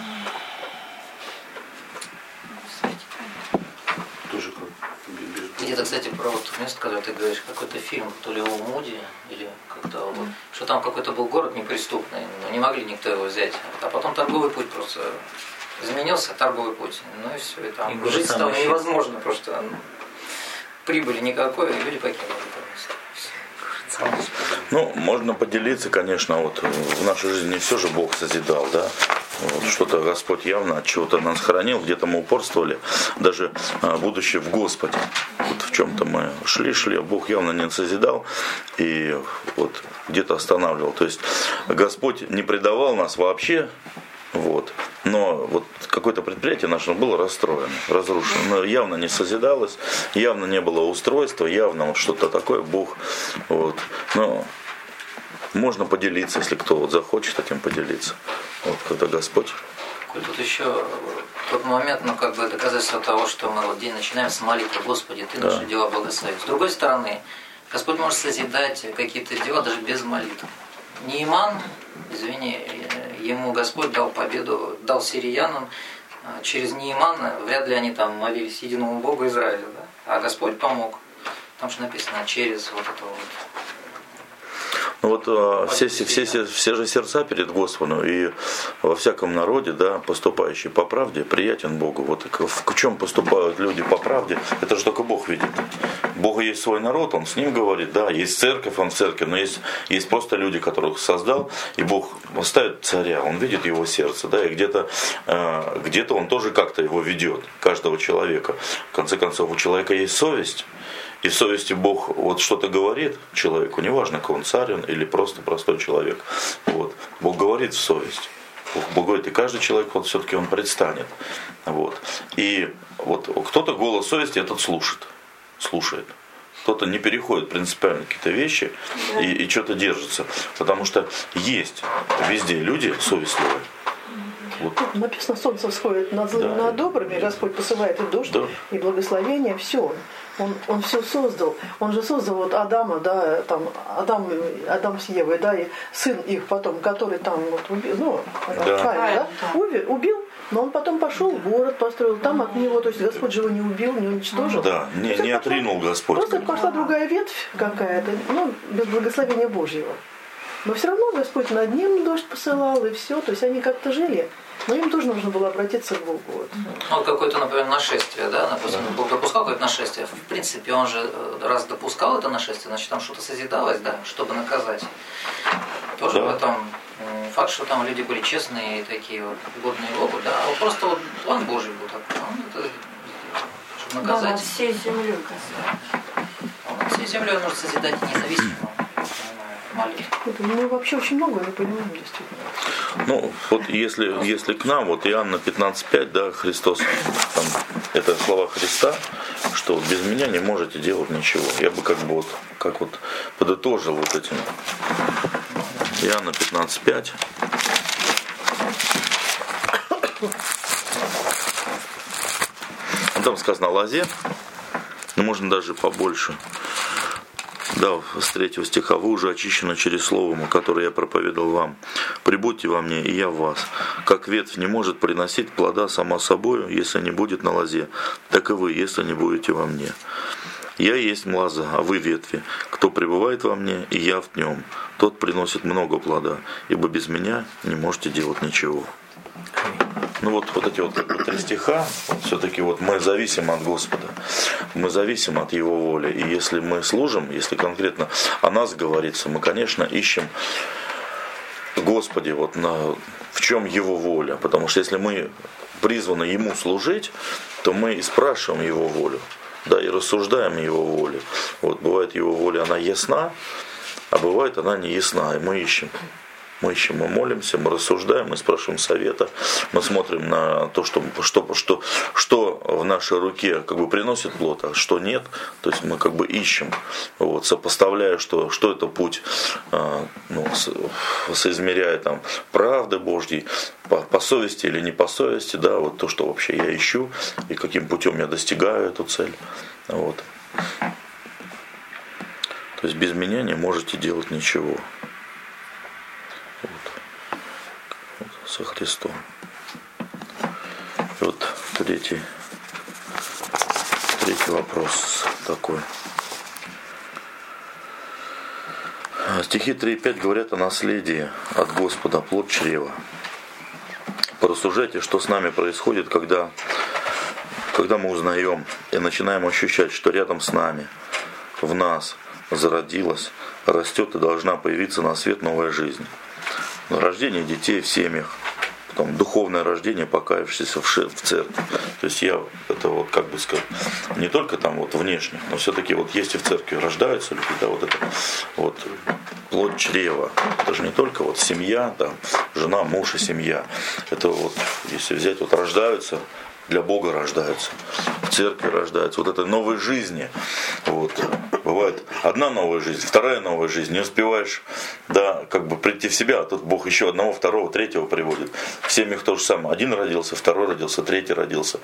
Тоже как без... Где-то, кстати, про вот место, когда ты говоришь, какой-то фильм, то ли о Муди, или как-то вот, что там какой-то был город неприступный, но не могли никто его взять. А потом торговый путь просто изменился, торговый путь. Ну и все, и там жить стало невозможно, просто прибыли никакой, и люди покинули это место. Ну, можно поделиться, конечно, вот в нашей жизни не все же Бог созидал, да. Вот, что-то Господь явно от чего-то нас хранил, где-то мы упорствовали, даже будучи в Господе. Вот в чем-то мы шли, а Бог явно не созидал и вот где-то останавливал. То есть Господь не предавал нас вообще, вот, но вот какое-то предприятие наше было расстроено, разрушено, но явно не созидалось, явно не было устройства, явно вот что-то такое Бог, вот, но можно поделиться, если кто вот захочет этим поделиться, вот, когда Господь. Тут еще тот момент, ну как бы доказательство того, что мы вот день начинаем с молитвы, Господи, Ты наши дела благослови. С другой стороны, Господь может созидать какие-то дела даже без молитвы. Неиман, извини, ему Господь дал победу, дал сириянам, через Неимана вряд ли они там молились единому Богу Израиля, да? А Господь помог. Там же написано через вот это вот. Ну вот все же сердца перед Господом и во всяком народе, да, поступающий по правде, приятен Богу. Вот в чем поступают люди по правде, это же только Бог видит. У Бога есть свой народ, Он с ним говорит, да, есть церковь, Он в церкви, но есть просто люди, которых создал, и Бог ставит царя, Он видит его сердце, да, и где-то Он тоже как-то его ведет, каждого человека. В конце концов, у человека есть совесть. И в совести Бог вот что-то говорит человеку, неважно, какой он царь или просто простой человек. Вот. Бог говорит в совесть. Бог говорит, и каждый человек вот все-таки он предстанет. Вот. И вот кто-то голос совести этот слушает. Кто-то не переходит принципиально какие-то вещи и что-то держится. Потому что есть везде люди совестливые. Вот. Написано, солнце всходит над злыми, над добрыми, Господь посылает и дождь, и благословение, все. Он все создал. Он же создал вот Адама, да, там, Адам с Евой, да, и сын их потом, который там вот убил, Каин, убил, но он потом пошел, город построил, там от него, то есть Господь же его не убил, не уничтожил. Да, не отринул Господь. Просто пошла другая ветвь какая-то, без благословения Божьего. Но все равно Господь над ним дождь посылал, и все, то есть они как-то жили. Но им тоже нужно было обратиться к Богу. Вот какое-то, например, нашествие, да, допустим, Бог допускал какое-то нашествие. В принципе, он же раз допускал это нашествие, значит, там что-то созидалось, да, чтобы наказать. Тоже в этом факт, что там люди были честные и такие вот годные Богу, да, а вот просто вот план Божий был такой, это, чтобы наказать. Да, над всей землей касается. Над всей землей он может созидать независимо. Мы вообще очень многое не понимаем, действительно. Ну, вот если к нам, вот Иоанна 15:5, да, Христос, там, это слова Христа, что без меня не можете делать ничего. Я бы как подытожил вот этим. Иоанна 15:5. Там сказано о лозе, но можно даже побольше. Да, с 3 стиха. Вы уже очищены через слово, которое я проповедовал вам. Прибудьте во мне, и я в вас. Как ветвь не может приносить плода сама собою, если не будет на лозе, так и вы, если не будете во мне. Я есть лоза, а вы ветви. Кто пребывает во мне, и я в нем, тот приносит много плода, ибо без меня не можете делать ничего. Ну вот эти вот 3 стиха, все-таки вот мы зависим от Господа, мы зависим от Его воли. И если мы служим, если конкретно о нас говорится, мы, конечно, ищем Господи, в чем Его воля. Потому что если мы призваны Ему служить, то мы и спрашиваем Его волю, да, и рассуждаем Его волю. Вот бывает Его воля, она ясна, а бывает она не ясна, и мы ищем. Мы молимся, мы рассуждаем, мы спрашиваем совета, мы смотрим на то, что в нашей руке приносит плод, а что нет. То есть мы ищем, сопоставляя, что это путь, соизмеряя правды Божьей, по совести или не по совести, да, вот то, что вообще я ищу, и каким путем я достигаю эту цель. Вот. То есть без меня не можете делать ничего. Со Христом. И вот третий вопрос такой. Стихи 3:5 говорят о наследии от Господа, плод чрева. Порассуждайте, что с нами происходит, когда мы узнаем и начинаем ощущать, что рядом с нами, в нас зародилась, растет и должна появиться на свет новая жизнь. Рождение детей в семьях, потом духовное рождение покаявшихся в церкви. То есть это не только внешне, но все-таки есть и в церкви рождаются люди, да, это плод чрева. Это же не только семья, жена, муж и семья. Это если взять, рождаются, для Бога рождаются, в церкви рождаются, этой новой жизни. Бывает одна новая жизнь, вторая новая жизнь, не успеваешь, да, прийти в себя, а тут Бог еще одного, второго, третьего приводит. В семьях то же самое. Один родился, второй родился, третий родился.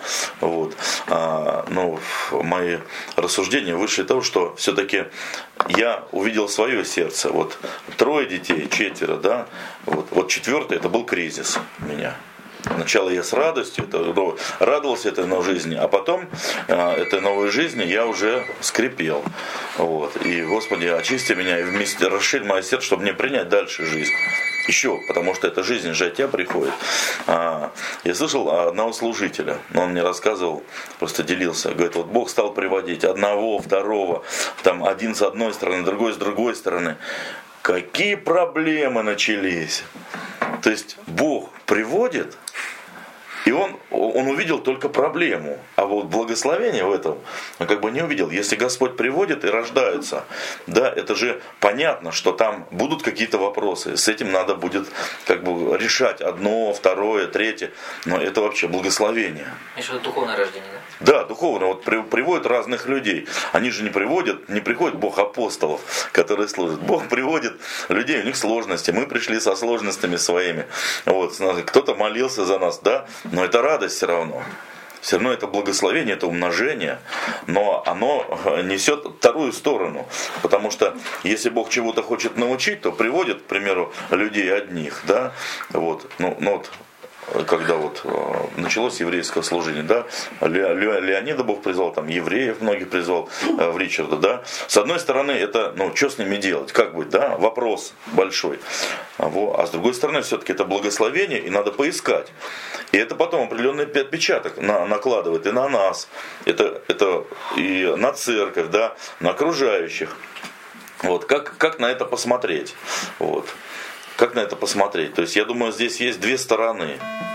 Мои рассуждения вышли того, что все-таки я увидел свое сердце. 3 детей, 4, да, 4-й это был кризис у меня. Сначала я с радостью радовался этой новой жизни, а потом этой новой жизни я уже скрипел. И, Господи, очисти меня и расширь мое сердце, чтобы мне принять дальше жизнь. Еще, потому что эта жизнь же от тебя приходит. Я слышал одного служителя, он мне рассказывал, просто делился, говорит, Бог стал приводить одного, второго, один с одной стороны, другой с другой стороны. Какие проблемы начались? То есть Бог приводит, И он увидел только проблему. А вот благословение в этом он как бы не увидел. Если Господь приводит и рождаются, да, это же понятно, что там будут какие-то вопросы. С этим надо будет как бы решать одно, второе, третье. Но это вообще благословение. Еще духовное рождение, да? Да, духовно. Вот приводят разных людей. Они же не приходит Бог апостолов, которые служат. Бог приводит людей, у них сложности. Мы пришли со сложностями своими. Вот. Кто-то молился за нас, да, но это радость все равно. Все равно это благословение, это умножение, но оно несет вторую сторону. Потому что если Бог чего-то хочет научить, то приводит, к примеру, людей одних, да, вот, вот, когда вот началось еврейское служение, да, Леонида Бог призвал, там евреев многих призвал в Ричарда, да. С одной стороны, это, что с ними делать, как быть, да, вопрос большой. А с другой стороны, все-таки это благословение, и надо поискать. И это потом определенный отпечаток накладывает и на нас, это и на церковь, да, на окружающих. Вот, как на это посмотреть? Вот. Как на это посмотреть? То есть, я думаю, здесь есть две стороны.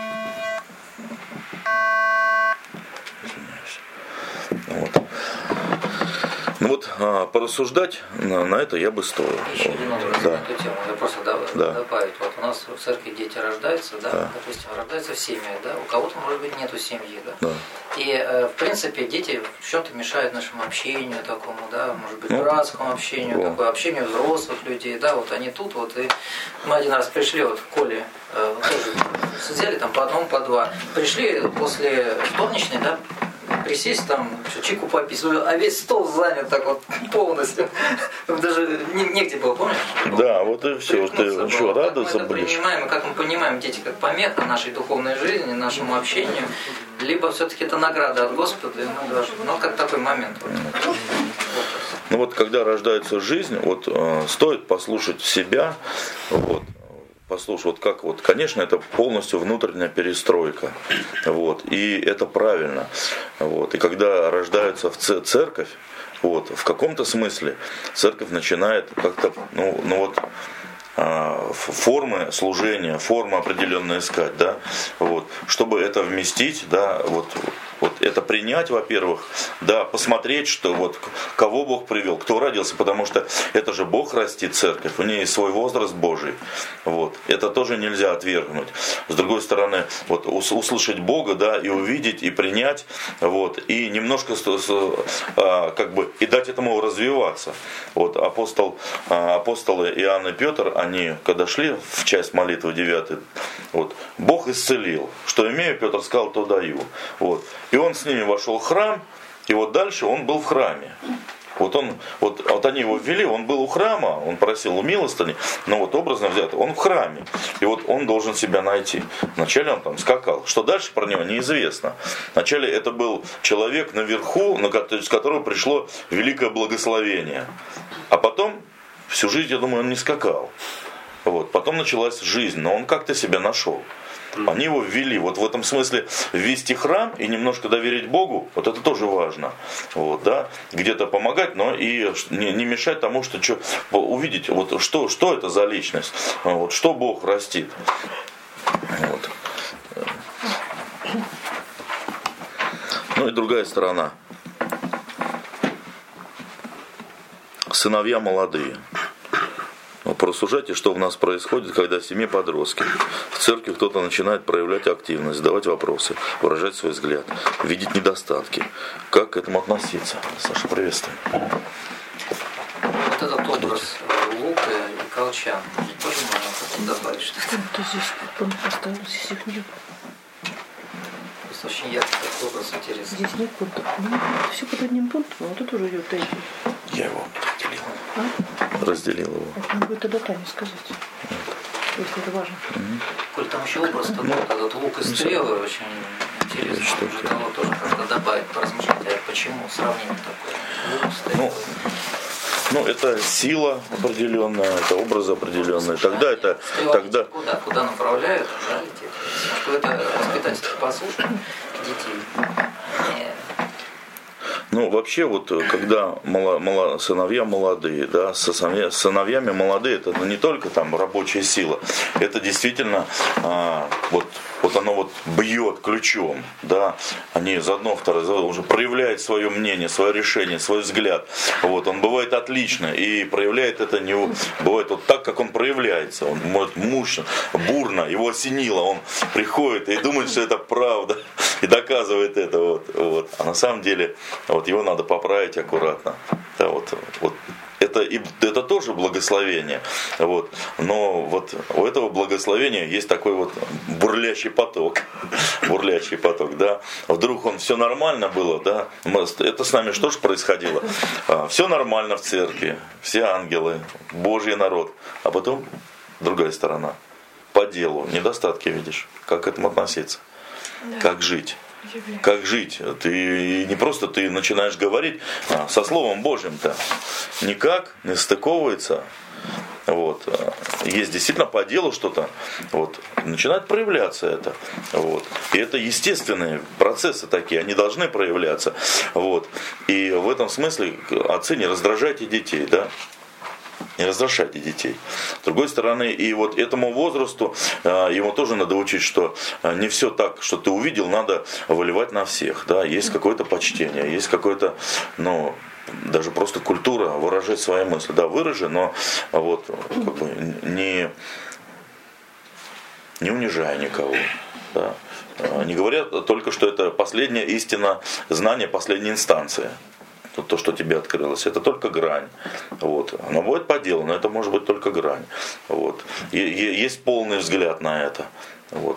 Вот. Порассуждать на это я бы стоил. Еще немного на эту тему. Я просто добавить. Вот у нас в церкви дети рождаются, да, допустим, рождаются в семьях, да, у кого-то, может быть, нету семьи, да. И, в принципе, дети в чем-то мешают нашему общению такому, да, может быть, братскому общению, такое общению взрослых людей, да, вот они тут, вот, и мы один раз пришли, вот, в Коле, тоже взяли там по одному, по два, пришли после вторничной, да, присесть там, чайку попить, а весь стол занят так вот полностью. Даже негде было, помнишь? Да, вот и все. Ты еще радоваться будешь. Как мы понимаем, дети как помеха нашей духовной жизни, нашему общению, либо все-таки это награда от Господа, как такой момент. Вот когда рождается жизнь, вот стоит послушать себя, вот. Послушай, конечно, это полностью внутренняя перестройка, вот, и это правильно, вот, и когда рождается в церковь, вот, в каком-то смысле церковь начинает как-то, формы служения, формы определенные искать, да, вот, чтобы это вместить, да, вот это принять, во-первых, да, посмотреть, что вот кого Бог привел, кто родился, потому что это же Бог растит церковь, у нее есть свой возраст Божий, вот, это тоже нельзя отвергнуть. С другой стороны, вот услышать Бога, да, и увидеть, и принять, вот, и немножко и дать этому развиваться. Вот апостолы Иоанн и Петр, они когда шли в часть молитвы 9, вот, Бог исцелил, что имею, Петр сказал, то даю, вот. И он с ними вошел в храм, и вот дальше он был в храме. Вот они его ввели, он был у храма, он просил у милостыни, но вот образно взято, он в храме. И вот он должен себя найти. Вначале он там скакал. Что дальше про него неизвестно. Вначале это был человек наверху, с которого пришло великое благословение. А потом, всю жизнь, я думаю, он не скакал. Вот. Потом началась жизнь, но он как-то себя нашел. Они его ввели. Вот в этом смысле ввести храм и немножко доверить Богу, вот это тоже важно. Вот, да? Где-то помогать, но и не мешать тому, что увидеть, вот, что это за личность, вот, что Бог растит. Вот. Ну и другая сторона. Сыновья молодые. Порассуждайте, что в нас происходит, когда в семье подростки. В церкви кто-то начинает проявлять активность, задавать вопросы, выражать свой взгляд, видеть недостатки. Как к этому относиться? Саша, приветствую. Вот этот образ лука и колчан, тоже можно добавить что-то? Здесь пункт поставил, здесь их нет. Просто очень яркий такой образ интересный. Здесь нет пункта. Все под одним пунктом, а тут уже идет третий. Я его разделил его. Это надо будет тогда Тане сказать, если это важно. Коль там еще образ такой, этот лук и стрелы очень интересный. Может, оно тоже как-то добавить, поразмышлять, почему сравнение такое. Это сила определенная, это образы определенные. Тогда Куда направляют, да, летит. Что это воспитательство послушных детей. Ну, вообще, вот, когда сыновья молодые, да, с сыновьями молодые, это не только там рабочая сила, это действительно, вот оно вот бьет ключом, да, они заодно, второе, уже проявляют свое мнение, свое решение, свой взгляд, вот, он бывает отлично, и проявляет это не бывает вот так, как он проявляется, он может мощно, бурно, его осенило, он приходит и думает, что это правда, и доказывает это, вот. А на самом деле, вот его надо поправить аккуратно. Да, вот. Это тоже благословение. Вот. Но вот у этого благословения есть такой вот бурлящий поток. Бурлящий поток, да. Вдруг все нормально было, да. Это с нами что же происходило? Все нормально в церкви, все ангелы, Божий народ. А потом другая сторона. По делу, недостатки видишь. Как к этому относиться? Да. Как жить? Как жить? Ты не просто ты начинаешь говорить со Словом Божьим-то. Никак не стыковывается. Вот. Есть действительно по делу что-то. Вот. Начинает проявляться это. Вот. И это естественные процессы такие. Они должны проявляться. Вот. И в этом смысле, отцы, не раздражайте детей. Да? Не раздражайте детей. С другой стороны, и вот этому возрасту ему тоже надо учить, что не все так, что ты увидел, надо выливать на всех. Да? Есть какое-то почтение, есть какое-то, даже просто культура выражать свои мысли. Да, выражи, но вот, как бы, не унижая никого. Да? Не говоря только, что это последняя истина, знание, последняя инстанция. То, что тебе открылось, это только грань. Вот. Оно будет по делу, но это может быть только грань. Вот. Есть полный взгляд на это. Вот.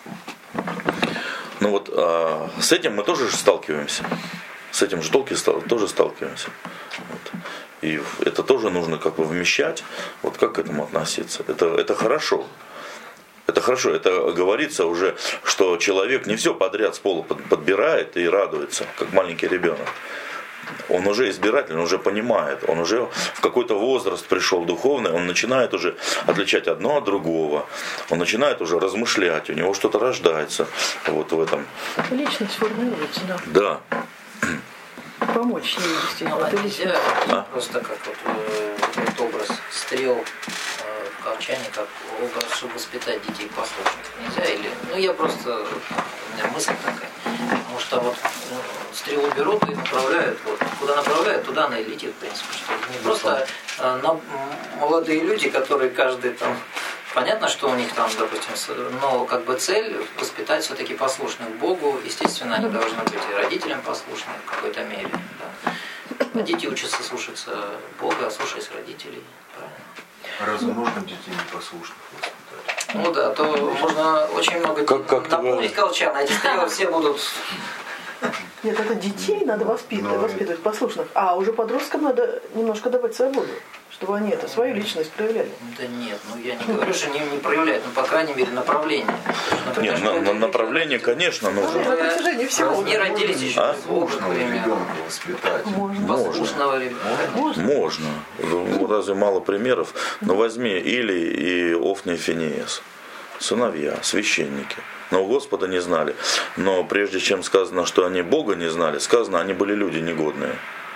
Ну вот, с этим мы тоже сталкиваемся. С этим же тоже сталкиваемся. Вот. И это тоже нужно как бы вмещать. Вот как к этому относиться? Это хорошо. Это хорошо, это говорится уже, что человек не все подряд с пола подбирает и радуется, как маленький ребенок. Он уже избирательный, он уже понимает, он уже в какой-то возраст пришел духовный, он начинает уже отличать одно от другого, он начинает уже размышлять, у него что-то рождается вот в этом. Личность формируется, да. Да. Помочь ей, действительно. Просто как вот образ стрел в колчане, как образ, чтобы воспитать детей послушных. Нельзя или... я просто... У меня мысль такая. Потому что вот стрелу берут и направляют. Вот, куда направляют, туда она и летит, в принципе. Что не просто молодые люди, которые каждый там... Понятно, что у них там, допустим, но как бы цель воспитать все-таки послушных Богу. Естественно, они должны быть и родителям послушны в какой-то мере. Да. А дети учатся слушаться Бога, слушаясь родителей. Правильно? Разве можно детей непослушных воспитать? Ну да, то можно очень много наполнить колчан, а эти стрелы все будут... Нет, это детей надо воспитывать послушных, а уже подросткам надо немножко давать свободу, чтобы они свою личность проявляли. Да нет, я не говорю, что не проявляют, но по крайней мере направление. Например, нет, направление, конечно, нужно. На протяжении всего. Не родились еще послушного ребенка воспитать. Послушного ребенка. Можно. Разве мало примеров? Но возьми Или и Офни и Финеас. Сыновья, священники. Но Господа не знали. Но прежде чем сказано, что они Бога не знали, сказано, они были люди негодные.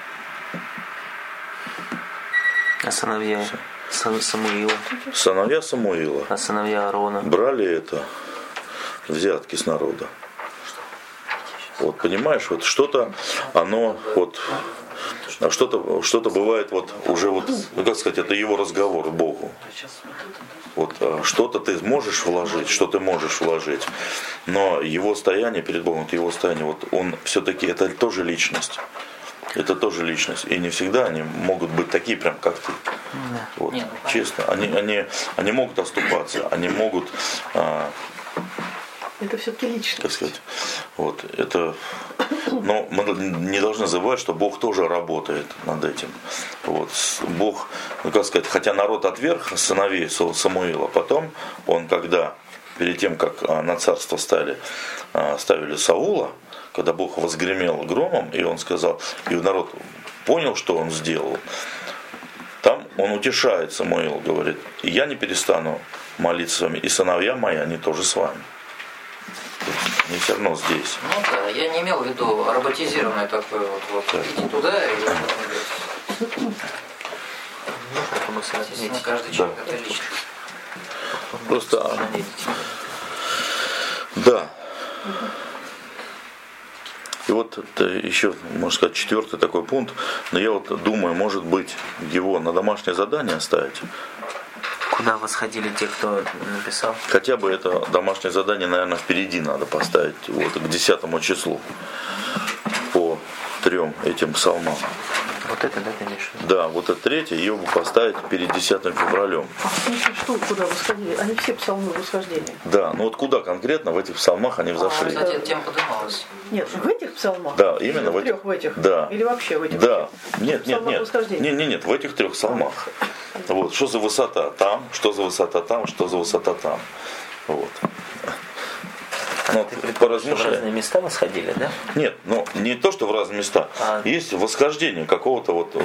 А сыновья Самуила? Сыновья Самуила. А сыновья Аарона? Брали это, взятки с народа. Вот понимаешь, вот что-то, оно вот... Что-то бывает вот уже вот, как сказать, это его разговор к Богу. Вот что-то ты можешь вложить, что ты можешь вложить, но его стояние перед Богом, его стояние, вот он все-таки это тоже личность. Это тоже личность. И не всегда они могут быть такие, прям как ты. Вот, честно. Они могут оступаться, они могут. Это все-таки личность. Так сказать. Вот, это. Но мы не должны забывать, что Бог тоже работает над этим. Вот. Бог, как сказать, хотя народ отверг сыновей Самуила, потом он, когда перед тем, как на царство ставили Саула, когда Бог возгремел громом, и он сказал, и народ понял, что он сделал, там он утешает Самуила, говорит, я не перестану молиться с вами, и сыновья мои, они тоже с вами. не все равно здесь. Ну да, я не имел в виду роботизированное такое вот иди туда и естественно, каждый человек это личность. Просто, да. И вот это еще, можно сказать, 4-й такой пункт. Но я вот думаю, может быть, его на домашнее задание оставить. Куда восходили те, кто написал? Хотя бы это домашнее задание, наверное, впереди надо поставить, вот, к 10 числу. По 3 этим псалмам. Вот это, да, конечно. Да, вот это 3, ее бы поставить перед 10 февралем. А в смысле, что, куда восходили? Они все псалмы восхождения. Да, ну вот куда конкретно в этих псалмах они взошли? Кстати, эта тема поднималась. Нет, в этих псалмах? Да, именно в этих. 3 в этих? Да. Или вообще в этих? Да. Нет, в этих 3 псалмах. Вот, что за высота там, что за высота там, что за высота там. Вот. Ну, поразмышляй. В разные места восходили, да? Нет, ну не то, что в разные места. Есть восхождение какого-то вот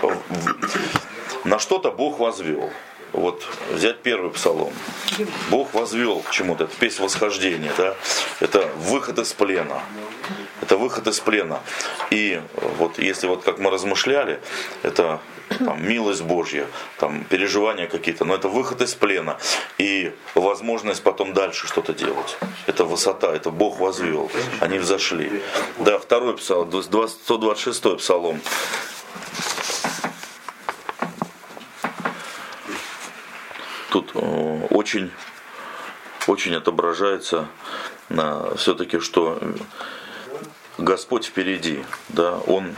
на что-то Бог возвел. Вот взять 1 псалом. Бог возвел к чему-то. Это песнь восхождения, да? Это выход из плена. Это выход из плена. И вот если вот как мы размышляли, это там, милость Божья, там, переживания какие-то, но это выход из плена и возможность потом дальше что-то делать. Это высота, это Бог возвел, они взошли. Да, 2 псалом, 126 псалом. Тут очень отображается все-таки, что Господь впереди, да, Он.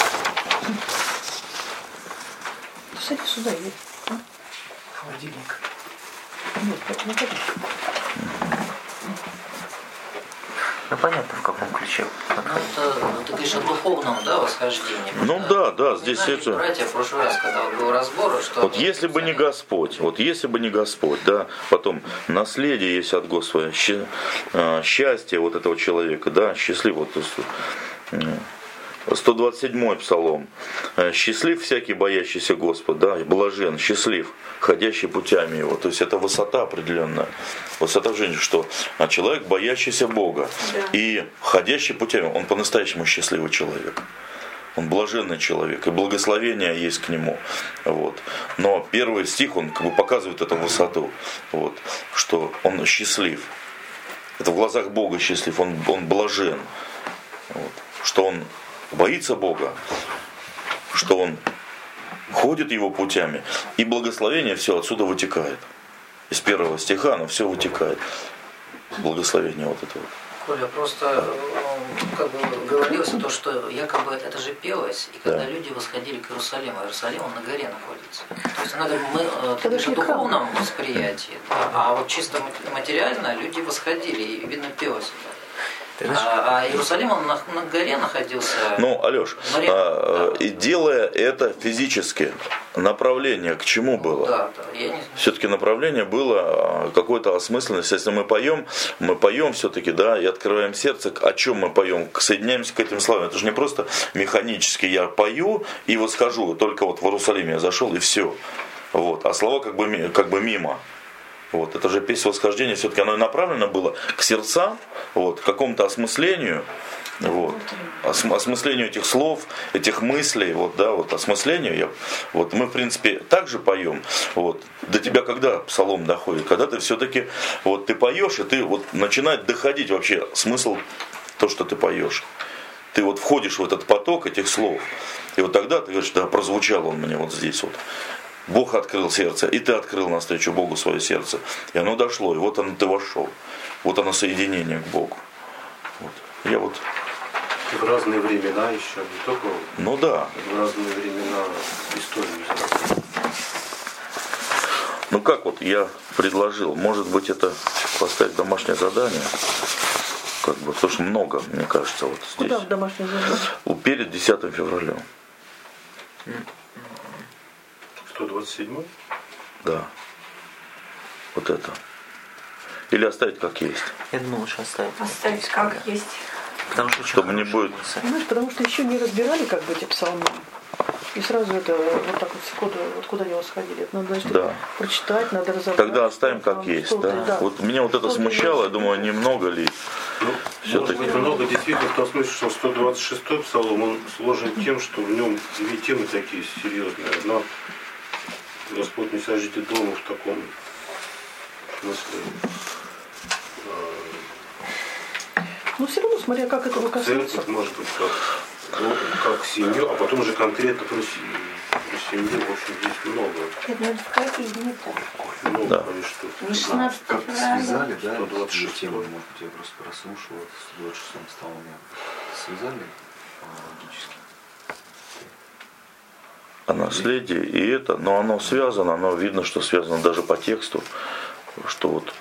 Кстати, сюда едет. Холодильник. Нет, не ходи. Ну понятно, в каком ключе. Ну, ты говоришь о духовном, да, восхождении. Ну да, здесь это. Братья, в прошлый раз, когда был разбор, что. Вот если бы не Господь, да, потом наследие есть от Господа, счастье вот этого человека, да, счастлив, вот 127 псалом. Счастлив всякий боящийся Господа, да, блажен, счастлив, ходящий путями его. То есть это высота определенная. Высота в жизни, что человек, боящийся Бога и ходящий путями, он по-настоящему счастливый человек. Он блаженный человек, и благословение есть к нему. Вот. Но 1 стих, он как бы показывает эту высоту, вот, что он счастлив. Это в глазах Бога счастлив, он блажен. Вот. Что он боится Бога, что он ходит его путями, и благословение все отсюда вытекает. Из 1 стиха оно все вытекает. Благословение вот это вот. Коля, просто как бы говорилось то, что якобы это же пелось, и когда люди восходили к Иерусалиму, а Иерусалим он на горе находится. То есть мы в духовном восприятии, да, а вот чисто материально люди восходили, и видно пелось. А Иерусалим, он на горе находился. Ну, Алеш, и делая это физически, направление к чему было? Да, я не знаю. Все-таки направление было какой-то осмысленность. Если мы поем все-таки, да, и открываем сердце, о чем мы поем, соединяемся к этим словам. Это же не просто механически я пою и восхожу, только вот в Иерусалиме я зашел и все. Вот. А слова как бы мимо. Вот, это же песня восхождения, все-таки оно и направлено было к сердцам, вот, к какому-то осмыслению, вот, осмыслению этих слов, этих мыслей, вот, да, вот, осмыслению. Вот, мы, в принципе, также поем. Вот, до тебя когда псалом доходит? Когда ты все-таки, вот, ты поешь, и ты вот начинает доходить вообще смысл то, что ты поешь. Ты вот входишь в этот поток этих слов, и вот тогда ты говоришь, да, прозвучал он мне вот здесь вот. Бог открыл сердце, и ты открыл навстречу Богу свое сердце. И оно дошло, и вот оно ты вошел. Вот оно соединение к Богу. Вот. Я вот. В разные времена еще, не только в разные времена истории. Ну как вот я предложил, может быть это поставить домашнее задание, как бы, потому что много, мне кажется, вот здесь. Куда в домашнее задание? Перед 10 февраля. 127? Да. Вот это. Или оставить как есть. Я думаю, лучше оставить. Оставить как есть. Потому что чтобы не будет. Понимаешь, потому что еще не разбирали как бы эти псалмы. И сразу это вот так вот сходу, вот куда они восходили. Это надо, значит, прочитать, надо разобрать. Тогда оставим как есть. Да? Да. Вот меня вот это смущало, я думаю, немного ли. Может быть, много действительно в том смысле, что 126-й псалом, он сложен тем, что в нем две темы такие серьезные. Одна, Господь, не сожгите дома в таком смысле. Ну, все равно, смотря как этого коснется. Церковь, может быть, как семью, а потом уже конкретно про семью. Про семью, в общем, здесь много. Это надо сказать, не так. Много, Да. конечно. 16 Как связали, да, 126. тему, может быть, я просто прослушал, вот, в 126-м псалме. Связали логически? О наследии и это, но оно связано, оно видно, что связано даже по тексту, что вот,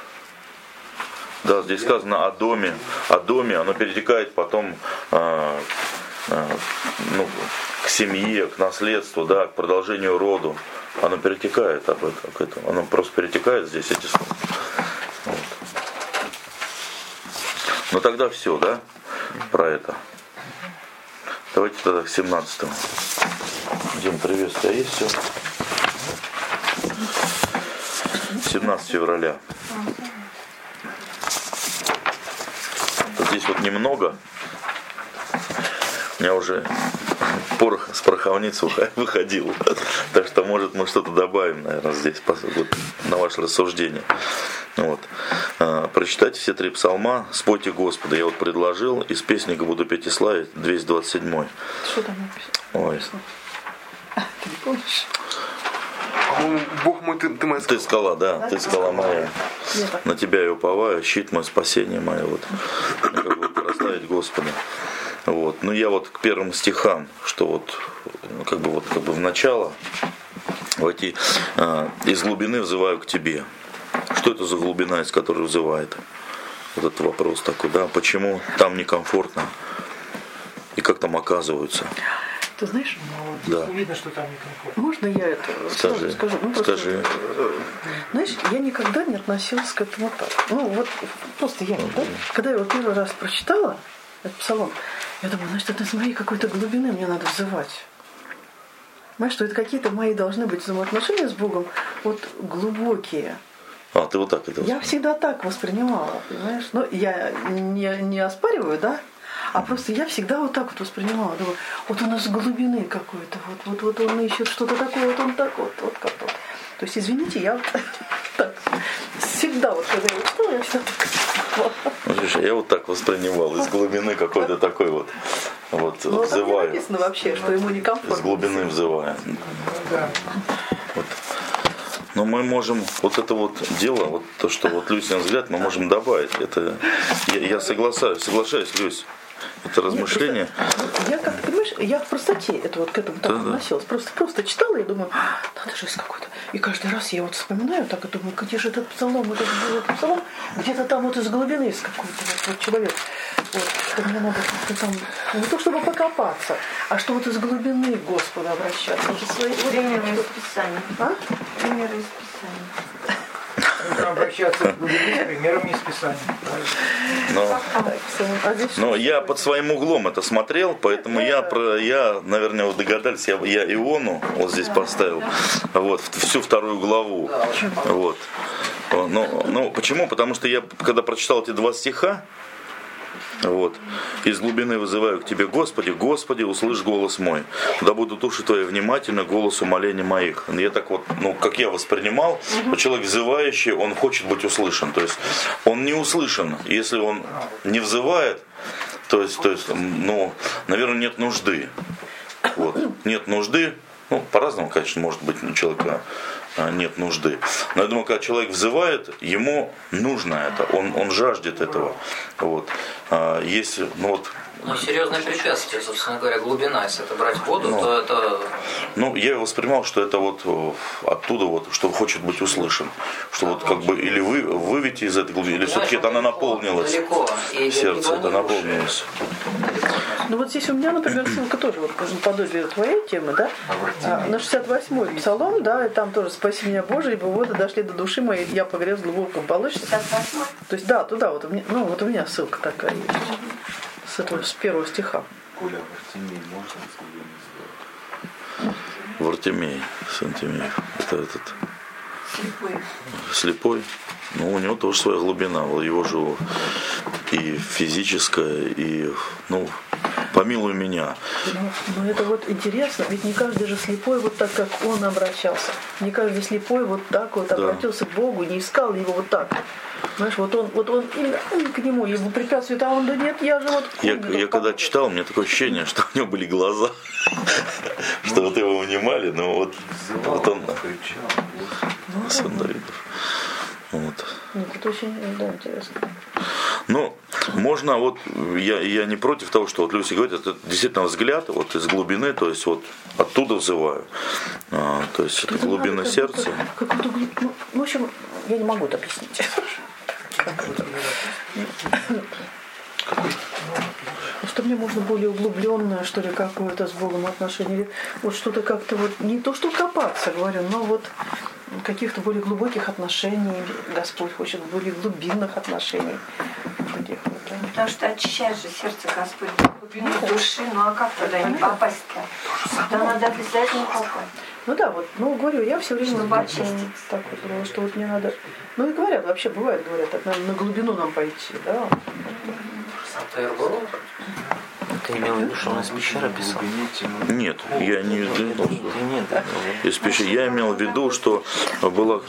да, здесь сказано о доме, оно перетекает потом ну, к семье, к наследству, да, к продолжению роду, оно перетекает об этом, к этому, оно просто перетекает здесь эти слова. Вот. Ну тогда все, да, про это. Давайте тогда к 17-му. Дим, приветствие, есть все? 17 февраля. Вот здесь вот немного. У меня уже порох с пороховницы выходил. Так что, может, мы что-то добавим, наверное, здесь вот, на ваше рассуждение. Вот. Прочитайте все 3 псалма, спойте Господа. Я вот предложил, из песника буду петь и славить, 227. Что там написано? Ой. Ты не помнишь? По-моему, Бог мой, ты моя скала. Ты скала, да, ты скала моя. Нет. На тебя я уповаю, щит мой, спасение мое. Вот. Как бы прославить Господа. Вот. Ну я вот к первым стихам, что вот как бы в начало войти, из глубины взываю к тебе. Что это за глубина, из которой взывает? Вот этот вопрос такой, да, почему там некомфортно и как там оказываются. Ты знаешь, Да. Не видно, что там некомфортно. можно я это скажу? Ну, просто, Скажи. знаешь, я никогда не относилась к этому так. Ну, вот просто я, да? Когда я его первый раз прочитала, этот псалом, я думаю, значит, это из моей какой-то глубины мне надо взывать. Понимаешь, что это какие-то мои должны быть взаимоотношения с Богом, вот глубокие. А, ты вот так это Я всегда так воспринимала, понимаешь? Но я не оспариваю, да? А просто я всегда вот так вот воспринимала. Думаю, вот он из глубины какой-то, вот он ищет что-то такое, вот он так вот как вот. То есть, извините, я вот так всегда, вот когда я его читала, я всегда так. Ну, слушай, я вот так воспринимал, из глубины какой-то такой вот Ну, там не взываю. написано вообще, что ему некомфортно. Из глубины взываю. Да. Вот. Но мы можем вот это вот дело, вот то, что вот Люсин взгляд, мы можем добавить. Это я соглашаюсь, Люсь. Это размышление. Я как-то, понимаешь, я в простоте это вот к этому так относилась. Просто читала и думаю, надо же из какой-то. И каждый раз я вот вспоминаю так и думаю, где же этот псалом, этот псалом, где-то там вот из глубины из какой-то вот человек. Вот, что мне надо как-то там, не то чтобы покопаться, а что вот из глубины к Господу обращаться. Примеры из Писания. А? Примеры из Писания. Нужно обращаться к глубине с примерами из Писания. Но я под своим углом это смотрел, поэтому я, наверное, вот догадались, я Иону вот здесь поставил, вот, всю 2 главу. Вот. Ну, почему? Потому что я, когда прочитал эти 2 стиха, вот. Из глубины вызываю к тебе, Господи, Господи, услышь голос мой. Да будут уши твои внимательны к голосу молений моих. Я так вот, как я воспринимал, человек взывающий, он хочет быть услышан. То есть он не услышан, если он не взывает, то есть, наверное, нет нужды. Вот. Нет нужды. По-разному, конечно, может быть, у человека нет нужды. Но я думаю, когда человек взывает, ему нужно это, он жаждет этого. Вот. Если, серьезное препятствие, собственно говоря, глубина, если это брать воду, то это... я воспринимал, что это вот оттуда, вот, что хочет быть услышан. Что вот как бы или выйти из этой глубины, или все-таки это она наполнилась. Сердце это наполнилось. Ну вот здесь у меня, например, ссылка тоже вот подобие твоей темы, да? На 68-й псалом, да, и там тоже «Спаси меня, Боже, ибо воды дошли до души моей, я погряз в глубоком полочке». То есть, да, туда вот, вот у меня ссылка такая есть. С 1 стиха. Коля, Вартимей можно с глубины взывать? Вартимей, сын Тимеев. Это этот. Слепой. Ну, у него тоже своя глубина. Его же и физическая, и, помилуй меня. Но это вот интересно, ведь не каждый же слепой вот так, как он обращался. Не каждый слепой вот так вот обратился к Богу, не искал его вот так. Знаешь, вот он именно к нему, его препятствует, а он, да нет, я же вот... Я когда читал, у меня такое ощущение, что у него были глаза, что вот его унимали, но вот он... Сын Давидов. Вот. Это очень, интересно. Ну, можно, я не против того, что люди говорят, это действительно взгляд вот из глубины, то есть вот оттуда взываю. То есть это глубина сердца. В общем, я не могу это объяснить. Что мне можно более углубленное, что ли, какое-то с Богом отношение. Вот что-то как-то вот, не то что копаться, говорю, но вот каких-то более глубоких отношений Господь хочет, более глубинных отношений. Таких вот, да. Потому что очищает же сердце Господь глубину души, ну а как туда не попасть-то? Туда надо обязательно попасть. Ну да, вот, говорю, я все время так вот думала, что вот мне надо. Ну и говорят, вообще бывает, говорят, так надо на глубину нам пойти, да. Ты имел в виду, что он из пещеры писал? Нет, я не виду. Из пещеры. Я имел в виду, что была...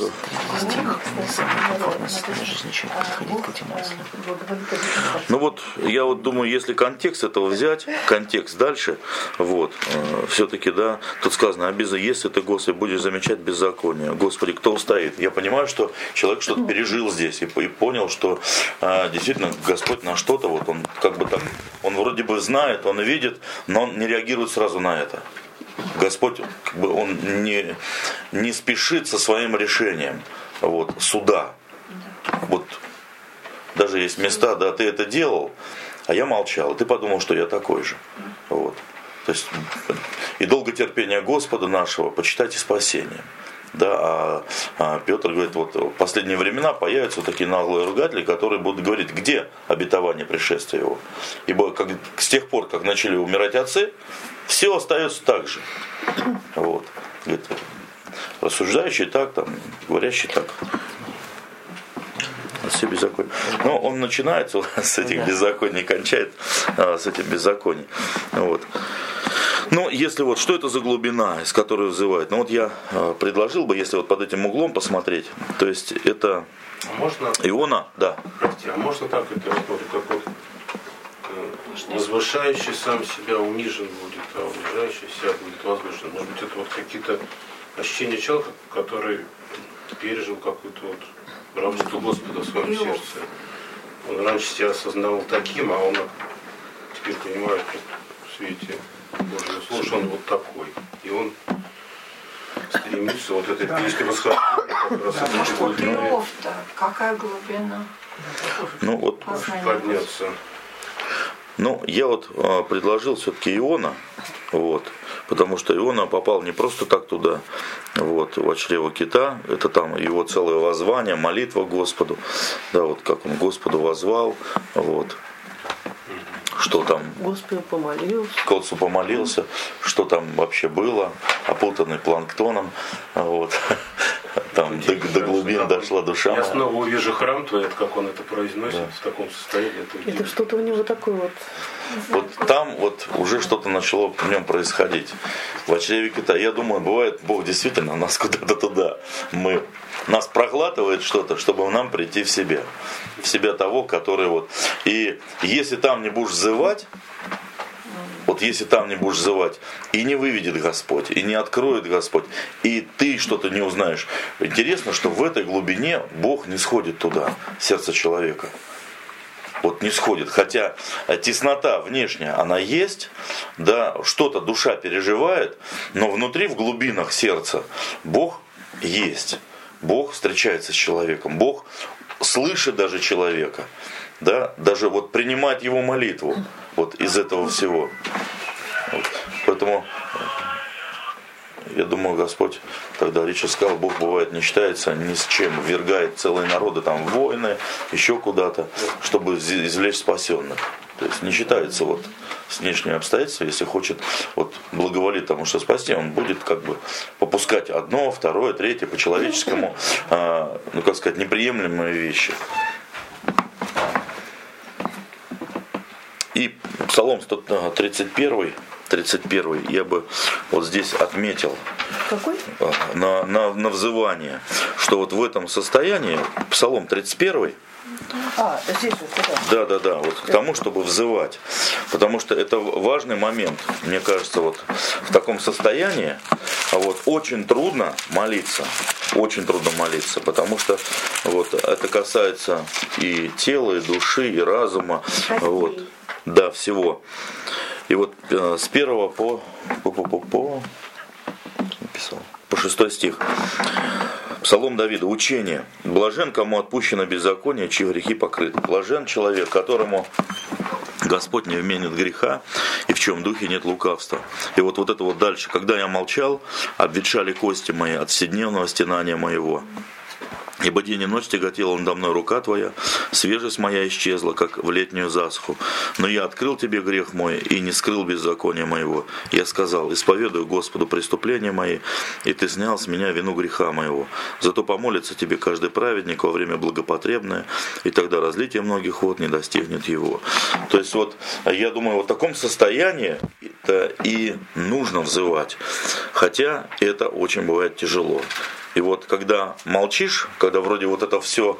Ну вот, я вот думаю, если контекст этого взять, контекст дальше, вот, все-таки, да, тут сказано, если ты, Господи, будешь замечать беззаконие, Господи, кто устоит? Я понимаю, что человек что-то пережил здесь и понял, что действительно Господь на что-то, вот он как бы так, он вроде бы знает, он видит, но он не реагирует сразу на это. Господь, как бы, он не спешит со своим решением суда. Вот даже есть места, да, ты это делал, а я молчал, ты подумал, что я такой же. Вот. То есть и долготерпение Господа нашего почитайте спасением. Да, а Петр говорит, вот в последние времена появятся вот такие наглые ругатели, которые будут говорить, где обетование пришествия его. Ибо с тех пор, как начали умирать отцы, все остается так же. Вот. Говорит, рассуждающий так, говорящий так. Все беззаконие. Но он начинается с этих беззаконий, кончает с этих беззаконий. Вот. Ну, если что это за глубина, из которой вызывает? Я предложил бы, если под этим углом посмотреть, то есть это можно, Иона, да. Прости, а можно так это как возвышающий сам себя унижен будет, а унижающий себя будет возвышен. Может быть, это какие-то ощущения человека, который пережил какую-то работу Господа в своем сердце. Он раньше себя осознавал таким, а он теперь понимает в свете Божьего Слова, что он вот такой. И он стремится это песню восхождения. Может, Иов-то какая глубина? Подняться. Я предложил все-таки Иона, потому что Иона попал не просто так туда, в чрево кита, это там его целое воззвание, молитва Господу, да, как он Господу воззвал, что там Господу помолился. Господу помолился, что там вообще было, опутанный планктоном, там до глубин дошла душа. Я снова увижу храм твой, как он это произносит, в таком состоянии. Это что-то у него такое там уже что-то начало в нем происходить. В чреве кита. Я думаю, бывает, Бог действительно нас куда-то туда. Нас проглатывает что-то, чтобы нам прийти в себя того, который И если там не будешь взывать, если там не будешь взывать, и не выведет Господь, и не откроет Господь, и ты что-то не узнаешь. Интересно, что в этой глубине Бог не сходит туда, в сердце человека. Не сходит. Хотя теснота внешняя, она есть, да, что-то душа переживает, но внутри, в глубинах сердца, Бог есть. Бог встречается с человеком. Бог слышит даже человека. Да, даже принимает его молитву из этого всего. Поэтому я думаю, Господь тогда Ричард сказал, Бог бывает не считается ни с чем, ввергает целые народы в войны, еще куда-то, чтобы извлечь спасенных. То есть не считается вот с внешними обстоятельствами, если хочет вот благоволить тому, что спасти, он будет как бы попускать одно, второе, третье по-человеческому, ну как сказать, неприемлемые вещи. И Псалом 131, я бы вот здесь отметил. Какой? На взывание, что вот в этом состоянии, Псалом 31, здесь вот, да, вот к тому, чтобы взывать. Потому что это важный момент. Мне кажется, вот в таком состоянии вот, очень трудно молиться. Очень трудно молиться, потому что вот, это касается и тела, и души, и разума. Вот, да, всего. И вот с 1 по 6 стих. Псалом Давида. Учение. Блажен, кому отпущено беззаконие, чьи грехи покрыты. Блажен человек, которому Господь не вменит греха, и в чем духе нет лукавства. И вот это вот дальше. Когда я молчал, обветшали кости мои от вседневного стенания моего. Ибо день и ночь тяготела надо мной рука твоя, свежесть моя исчезла, как в летнюю засуху. Но я открыл тебе грех мой и не скрыл беззакония моего. Я сказал: исповедую Господу преступления мои, и ты снял с меня вину греха моего. Зато помолится тебе каждый праведник во время благопотребное, и тогда разлитие многих вод не достигнет его. То есть вот, я думаю, вот в таком состоянии это и нужно взывать. Хотя это очень бывает тяжело. И вот когда молчишь, когда вроде вот это все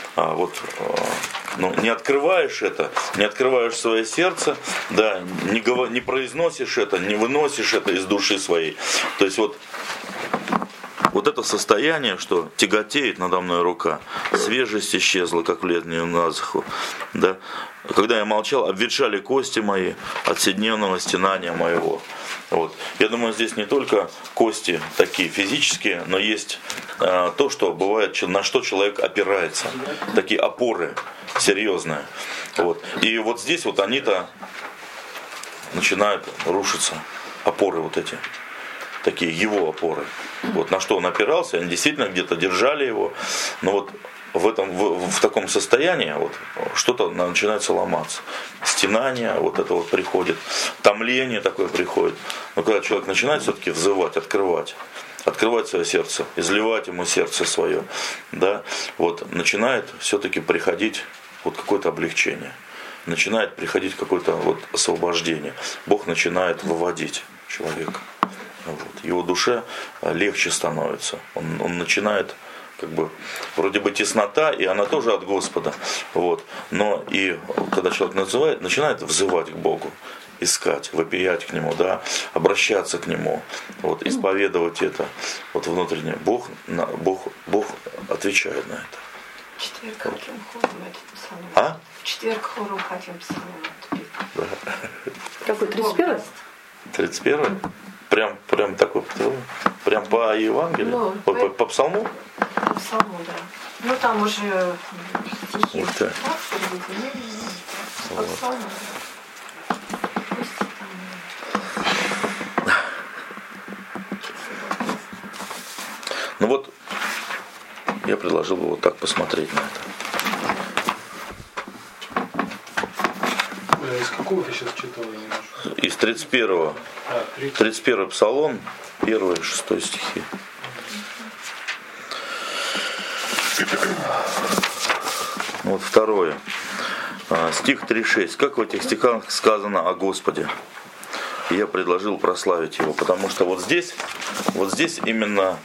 не открываешь это, не открываешь свое сердце, да, не произносишь это, не выносишь это из души своей. То есть вот это состояние, что тяготеет надо мной рука, свежесть исчезла, как в летнюю насуху, да. Когда я молчал, обветшали кости мои от вседневного стенания моего. Вот. Я думаю, здесь не только кости такие физические, но есть то, что бывает, на что человек опирается. Такие опоры серьезные. Вот. И вот здесь вот они-то начинают рушиться. Опоры вот эти. Такие его опоры. Вот на что он опирался, они действительно где-то держали его. Но вот в таком состоянии вот, что-то начинается ломаться. Стенание вот это вот приходит, томление такое приходит. Но когда человек начинает все-таки взывать, открывать свое сердце, изливать ему сердце свое, да, вот, начинает все-таки приходить вот какое-то облегчение. Начинает приходить какое-то вот освобождение. Бог начинает выводить человека. Вот. Его душе легче становится. Он начинает как бы вроде бы теснота, и она тоже от Господа. Вот. Но и когда человек начинает взывать к Богу, искать, вопиять к Нему, да, обращаться к Нему, вот, исповедовать это вот внутреннее, Бог отвечает на это. В четверг хотим хором этот псалом. В четверг хором хотим псалом. Да. Какой, 31-й? 31-й? Прям такой, прям по Евангелию? По псалму? По псалму, да. Ну там уже стихи. Вот так. По псалму. Ну вот, я предложил бы вот так посмотреть на это. Из какого ты сейчас читал? Из 31-го. 31-й псалом, 1-6 стихи. Вот второе. Стих 3.6. Как в этих стихах сказано о Господе? Я предложил прославить Его, потому что вот здесь именно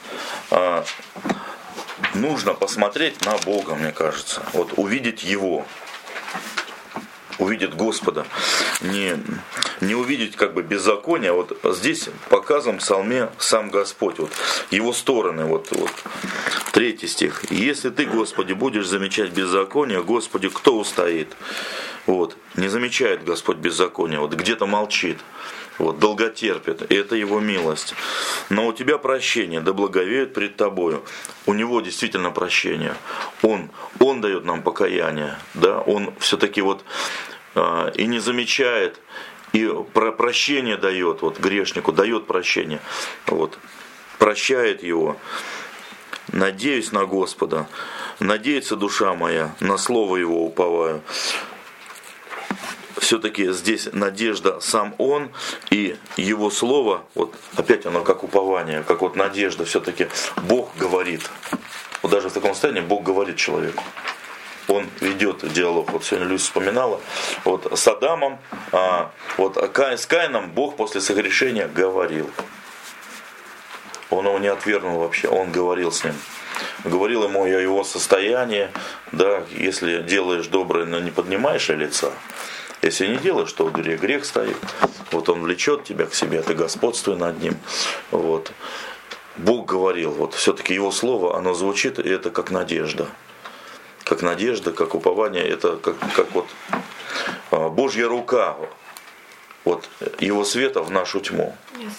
нужно посмотреть на Бога, мне кажется. Вот увидеть Его. Увидеть Господа. Не увидеть как бы беззаконие. Вот здесь показан в псалме сам Господь. Вот Его стороны. Вот 3 стих. «Если ты, Господи, будешь замечать беззаконие, Господи, кто устоит?» Вот. Не замечает Господь беззаконие. Вот где-то молчит. Вот, долготерпит, и это Его милость. Но у Тебя прощение, да благовеет пред Тобою. У Него действительно прощение. Он дает нам покаяние, да? Он все-таки вот и не замечает, и прощение дает вот, грешнику, дает прощение. Вот, прощает его. Надеюсь на Господа, надеется душа моя, на слово Его уповаю. все-таки здесь надежда сам Он и Его Слово, вот опять оно как упование, как вот надежда, все-таки Бог говорит. Вот даже в таком состоянии Бог говорит человеку. Он ведет диалог. Вот сегодня Люся вспоминала, вот с Адамом, вот с Каином Бог после согрешения говорил. Он его не отвергнул вообще, он говорил с ним. Говорил ему о его состоянии, да, если делаешь доброе, но не поднимаешь лица. Если не делаешь, то грех стоит. Вот он влечет тебя к себе, ты господствуй над ним. Вот. Бог говорил, вот все-таки его слово, оно звучит, и это как надежда. Как надежда, как упование, это как вот Божья рука, вот его света в нашу тьму.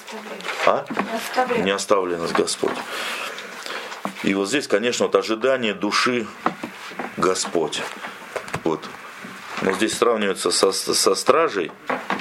Не оставляй нас, Господь. И вот здесь, конечно, вот ожидание души Господь. Вот. Но здесь сравнивается со стражей,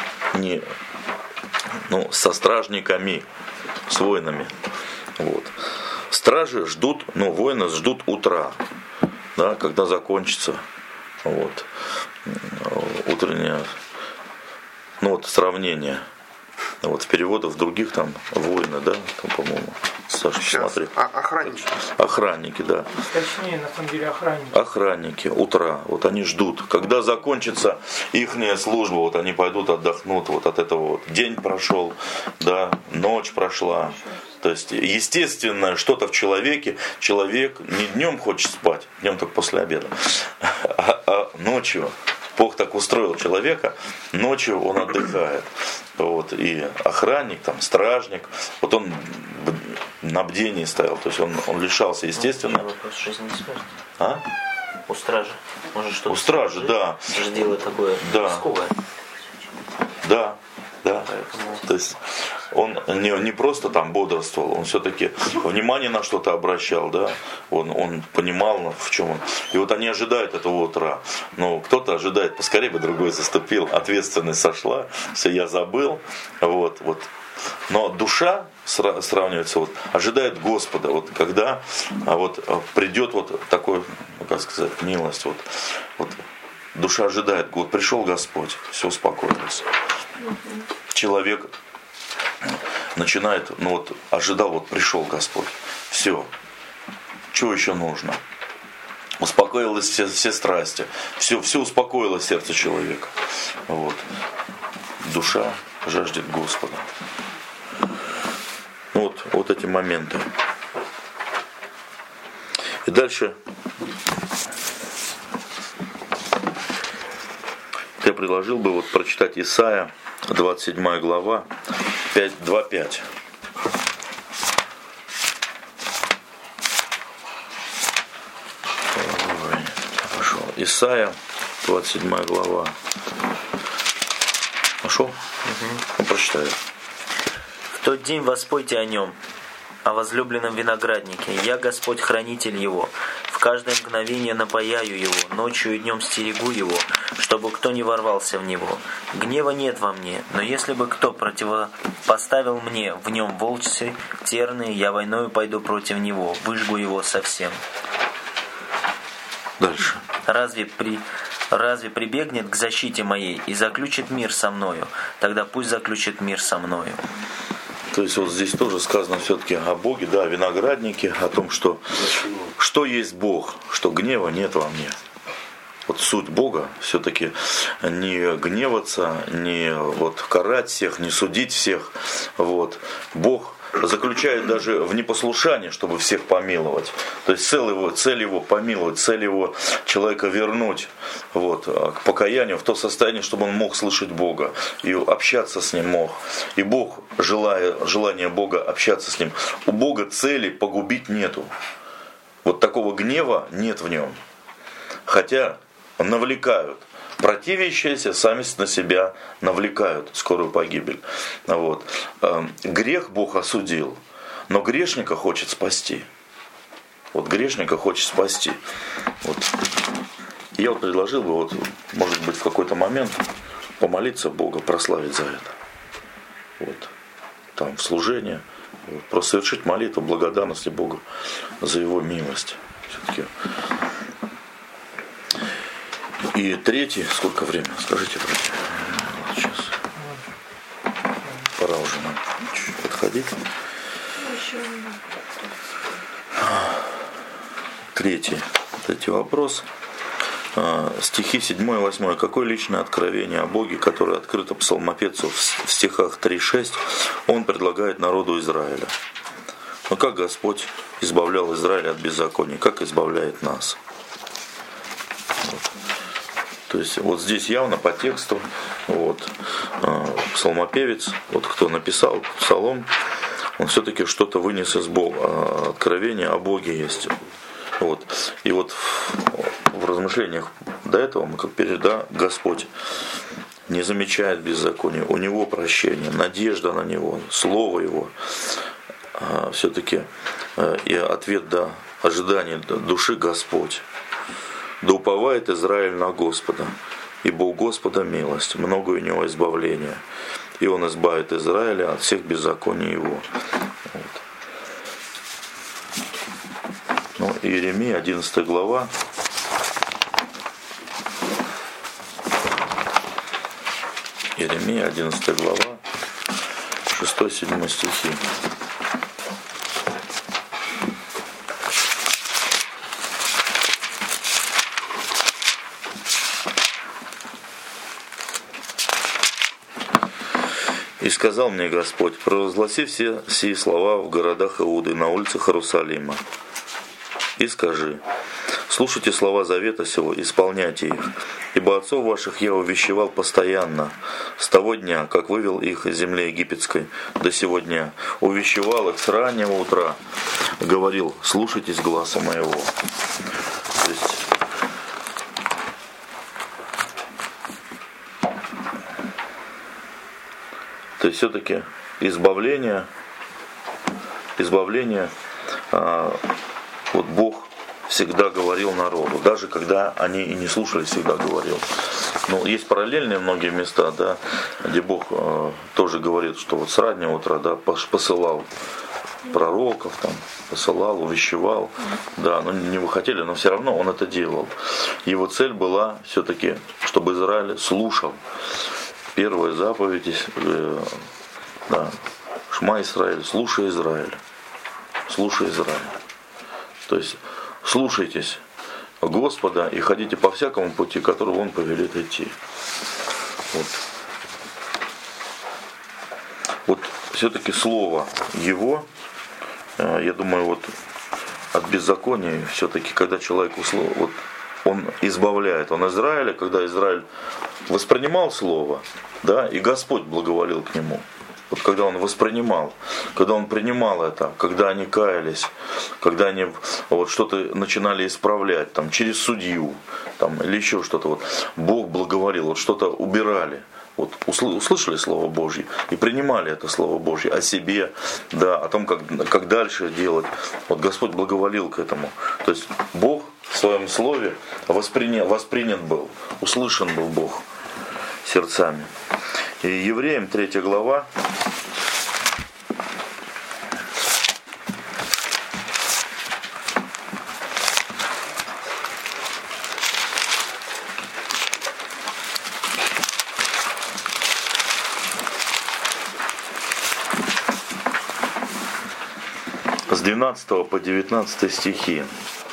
со стражниками, с воинами. Вот. Стражи ждут, воины ждут утра, да, когда закончится вот, утреннее сравнение. Вот в переводах других там воины, да, там, по-моему, Саша, посмотри. Охранники. Охранники, да. Точнее, на самом деле, охранники. Охранники, утра, вот они ждут. Когда закончится ихняя служба, вот они пойдут отдохнут вот от этого вот. День прошел, да, ночь прошла. То есть, естественно, что-то в человеке, человек не днем хочет спать, днем только после обеда, а ночью. Бог так устроил человека, ночью он отдыхает. Вот, и охранник, там, стражник, вот он на бдении стоял, то есть он лишался, естественно. Вопрос жизни и смерти. А? У стражи. Может, что-то у стражи, да. Стражи делает такое рисковое. Да. Да. То есть он не просто там бодрствовал, он все-таки внимание на что-то обращал, да, он понимал, в чем он. И вот они ожидают этого утра. Но кто-то ожидает, поскорее бы другой заступил, ответственность сошла, все, я забыл. Вот. Но душа сравнивается, вот, ожидает Господа, вот, когда придет вот такой, как сказать, милость. Вот, душа ожидает, вот пришел Господь, все успокоилось. Человек начинает, ожидал, вот пришел Господь, все, что еще нужно? Успокоилось все страсти, все успокоило сердце человека. Вот. Душа жаждет Господа. Вот эти моменты. И дальше я предложил бы прочитать Исайя, 27 глава, 2-5. Исайя, 27 глава. Нашел? Угу. Прочитаю. В тот день воспойте о нем, о возлюбленном винограднике. Я Господь, хранитель его. В каждое мгновение напояю его, ночью и днем стерегу его, чтобы кто не ворвался в него. Гнева нет во мне, но если бы кто противопоставил мне в нем волчцы терные, я войною пойду против него, выжгу его совсем. Дальше. Разве прибегнет к защите моей и заключит мир со мною, тогда пусть заключит мир со мною. То есть вот здесь тоже сказано все-таки о Боге, да, о винограднике, о том, что есть Бог, что гнева нет во мне. Вот суть Бога все-таки не гневаться, не карать всех, не судить всех. Бог заключает даже в непослушании, чтобы всех помиловать. То есть цель его помиловать, цель его человека вернуть к покаянию, в то состояние, чтобы он мог слышать Бога и общаться с Ним мог. И Бог, желание Бога общаться с Ним. У Бога цели погубить нету. Такого гнева нет в Нем. Хотя навлекают. Противящиеся сами на себя навлекают скорую погибель. Грех Бог осудил, но грешника хочет спасти. Грешника хочет спасти. Я предложил бы, может быть, в какой-то момент помолиться Бога, прославить за это. Там в служении. Просто совершить молитву благодарности Богу за Его милость. Все-таки. И третий, сколько времени? Скажите, братья. переходить. Третий вопрос. Стихи 7 и 8. Какое личное откровение о Боге, которое открыто псалмопевцу в стихах 3-6, он предлагает народу Израиля? Но как Господь избавлял Израиль от беззакония, как избавляет нас? То есть вот здесь явно по тексту псалмопевец, кто написал псалом, он все-таки что-то вынес из Бога, откровение о Боге есть. И в размышлениях до этого мы как передали, Господь не замечает беззакония, у Него прощение, надежда на Него, Слово Его. Все-таки и ответ ожидания души Господь. Да уповает Израиль на Господа, ибо у Господа милость, много у Него избавления, и Он избавит Израиля от всех беззаконий Его. Иеремия, 11 глава. Иеремия, 11 глава, 6-7 стихи. «И сказал мне Господь, провозгласи все сии слова в городах Иуды, на улицах Иерусалима. И скажи, слушайте слова завета сего, исполняйте их, ибо отцов ваших я увещевал постоянно, с того дня, как вывел их из земли египетской, до сего дня. Увещевал их с раннего утра, говорил, слушайтесь гласа моего». То есть все-таки избавление, Бог всегда говорил народу, даже когда они и не слушали, всегда говорил. Но есть параллельные многие места, где Бог тоже говорит, что с раннего утра посылал пророков, посылал, увещевал, не вы хотели, но все равно Он это делал. Его цель была все-таки, чтобы Израиль слушал. Первая заповедь, Шма Исраиль, слушай Израиль. Слушай Израиль. То есть слушайтесь Господа и ходите по всякому пути, которого Он повелит идти. Все-таки слово Его, я думаю, от беззакония, все-таки, когда человек он избавляет. Он Израиля, когда Израиль воспринимал слово, и Господь благоволил к нему. Когда он воспринимал, когда он принимал это, когда они каялись, когда они что-то начинали исправлять, через судью, или еще что-то, Бог благоволил, что-то убирали. Услышали Слово Божье и принимали это Слово Божье о себе, о том, как дальше делать. Господь благоволил к этому. То есть Бог в Своем Слове воспринят был, услышан был Бог сердцами. И Евреям 3 глава. С 12 по 19 стихи.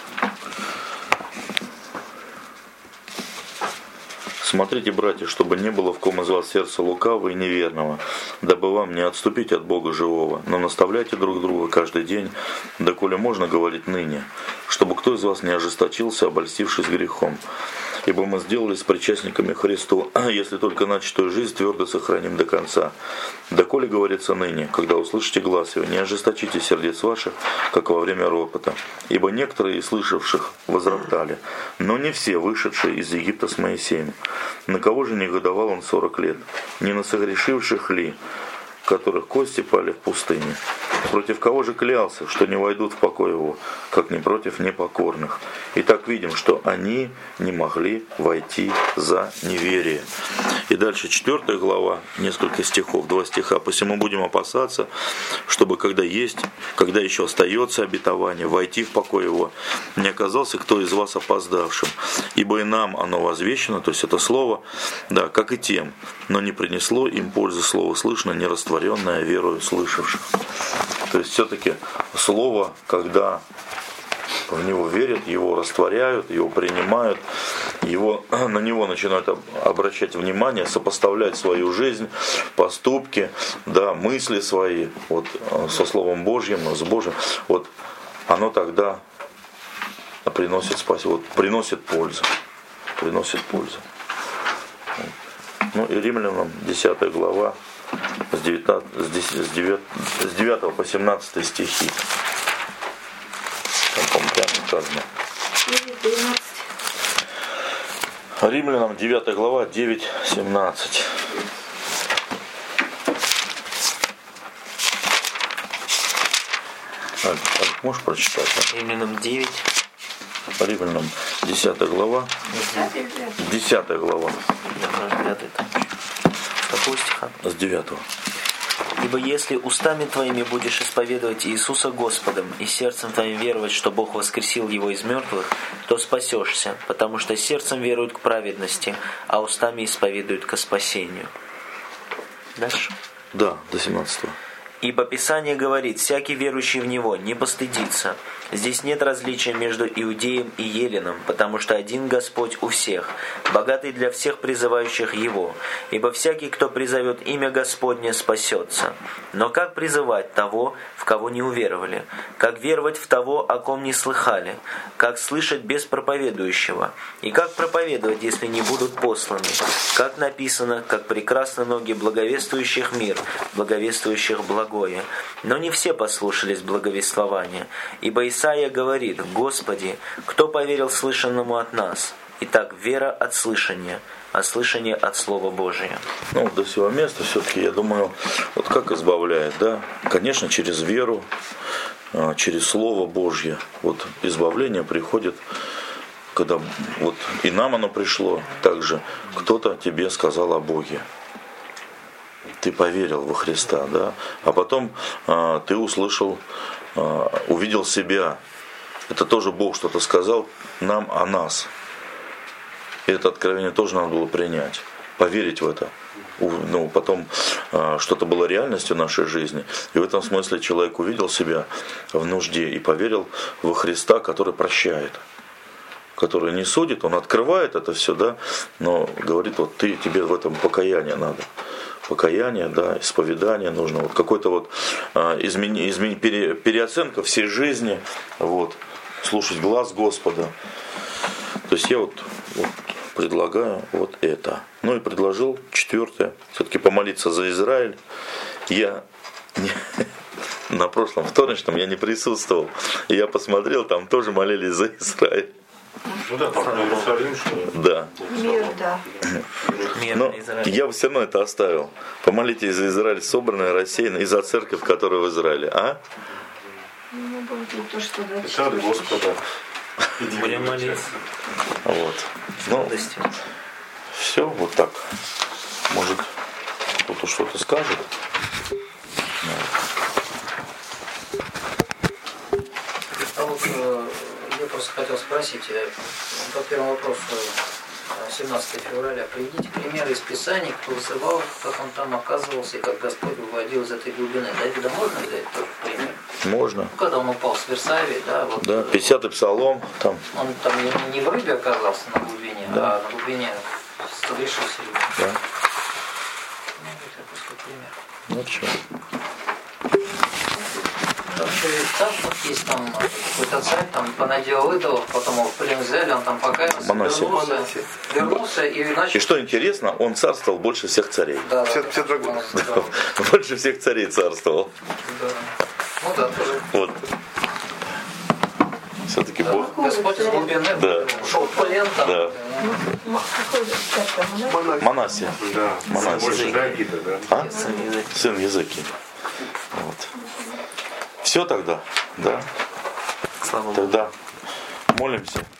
Смотрите, братья, чтобы не было в ком из вас сердца лукавого и неверного, дабы вам не отступить от Бога живого, но наставляйте друг друга каждый день, доколе можно говорить ныне, чтобы кто из вас не ожесточился, обольстившись грехом. Ибо мы сделались причастниками Христу, если только начатую жизнь твердо сохраним до конца. Доколе говорится ныне, когда услышите глас Его, не ожесточите сердец ваших, как во время ропота. Ибо некоторые из слышавших возроптали, но не все вышедшие из Египта с Моисеем. На кого же негодовал он 40 лет? Не на согрешивших ли, которых кости пали в пустыне? Против кого же клялся, что не войдут в покой его, как не против непокорных? И так видим, что они не могли войти за неверие. И дальше 4 глава, несколько стихов, 2 стиха. «Посему будем опасаться, чтобы когда еще остается обетование, войти в покой его, не оказался кто из вас опоздавшим. Ибо и нам оно возвещено», то есть это слово, да, как и тем, но не принесло им пользы слово слышно, не растворенное верою слышавших. То есть все-таки слово, когда в него верят, его растворяют, его принимают, на него начинают обращать внимание, сопоставлять свою жизнь, поступки, да, мысли свои вот, со Словом Божьим, с Божьим, вот, оно тогда приносит спасение, вот, приносит пользу. Ну и Римлянам 10 глава с 9 по 17 стихи. Там, по-моему, прямо сказано. Римлянам 9 глава 9-17. Можешь прочитать? Да? Римлянам 9. Римлянам 10 глава. 10 глава. С какого стиха? С 9. «Ибо если устами твоими будешь исповедовать Иисуса Господом и сердцем твоим веровать, что Бог воскресил Его из мертвых, то спасешься, потому что сердцем веруют к праведности, а устами исповедуют ко спасению». Дальше? Да, до 17. «Ибо Писание говорит, всякий верующий в Него не постыдится. Здесь нет различия между иудеем и еленом, потому что один Господь у всех, богатый для всех призывающих Его. Ибо всякий, кто призовет имя Господне, спасется. Но как призывать того, в кого не уверовали? Как веровать в того, о ком не слыхали? Как слышать без проповедующего? И как проповедовать, если не будут посланы? Как написано, как прекрасны ноги благовествующих мир, благовествующих благое. Но не все послушались благовествования. Ибо Исаия говорит: «Господи, кто поверил слышанному от нас? Итак, вера от слышания, а слышание от Слова Божия». Ну, до сего места все-таки, я думаю, вот как избавляет, да? Конечно, через веру, через Слово Божье. Вот избавление приходит, когда вот и нам оно пришло, также кто-то тебе сказал о Боге. Ты поверил во Христа, да? А потом ты услышал, увидел себя. Это тоже Бог что-то сказал нам о нас. И это откровение тоже надо было принять, поверить в это. Ну, потом что-то было реальностью нашей жизни. И в этом смысле человек увидел себя в нужде и поверил во Христа, который прощает, который не судит, он открывает это все, да, но говорит, вот тебе в этом покаяние надо. Покаяние, да, исповедание нужно, вот какой-то вот переоценка всей жизни, вот, слушать глаз Господа. То есть я вот предлагаю вот это. Ну и предложил 4, все-таки помолиться за Израиль. На прошлом вторничном я не присутствовал. И я посмотрел, там тоже молились за Израиль. Ну да, там Иерусалим, что ли? Да. Мир, да. Но я бы все равно это оставил. Помолитесь за Израиль, собранная, рассеянная, и за церковь, которая в Израиле. А? Ну, будет то, что Это от Господа. Будем молиться. Вот. Ну, все, вот так. Может, кто-то что-то скажет? А вот я просто хотел спросить, по первому вопросу, 17 февраля, приведите примеры из Писаний, кто вызывал, как он там оказывался, и как Господь выводил из этой глубины. Давида можно взять тоже пример? Можно. Ну, когда он упал с Версавии, да, вот, Да, 50-й псалом. Там. Он там не в рыбе оказался на глубине, да. а на глубине согрешился. Да. Ну, это просто пример. Ну что? Там еще и царство есть, там какой-то царь, там понаделал идолов, потом его в плен взяли, он там покаялся, вернулся и начал... И что интересно, он царствовал больше всех царей. Да, 52 года. Больше всех царей царствовал. Да. Ну да, тоже. Вот. Все-таки Да. Бог. Господь из глубины ушел в плен там. Да. Манассия. Да, Манассия. больше Давида, да. А? Сын Езекии. Вот. Все тогда, да? Слава Богу. Тогда молимся.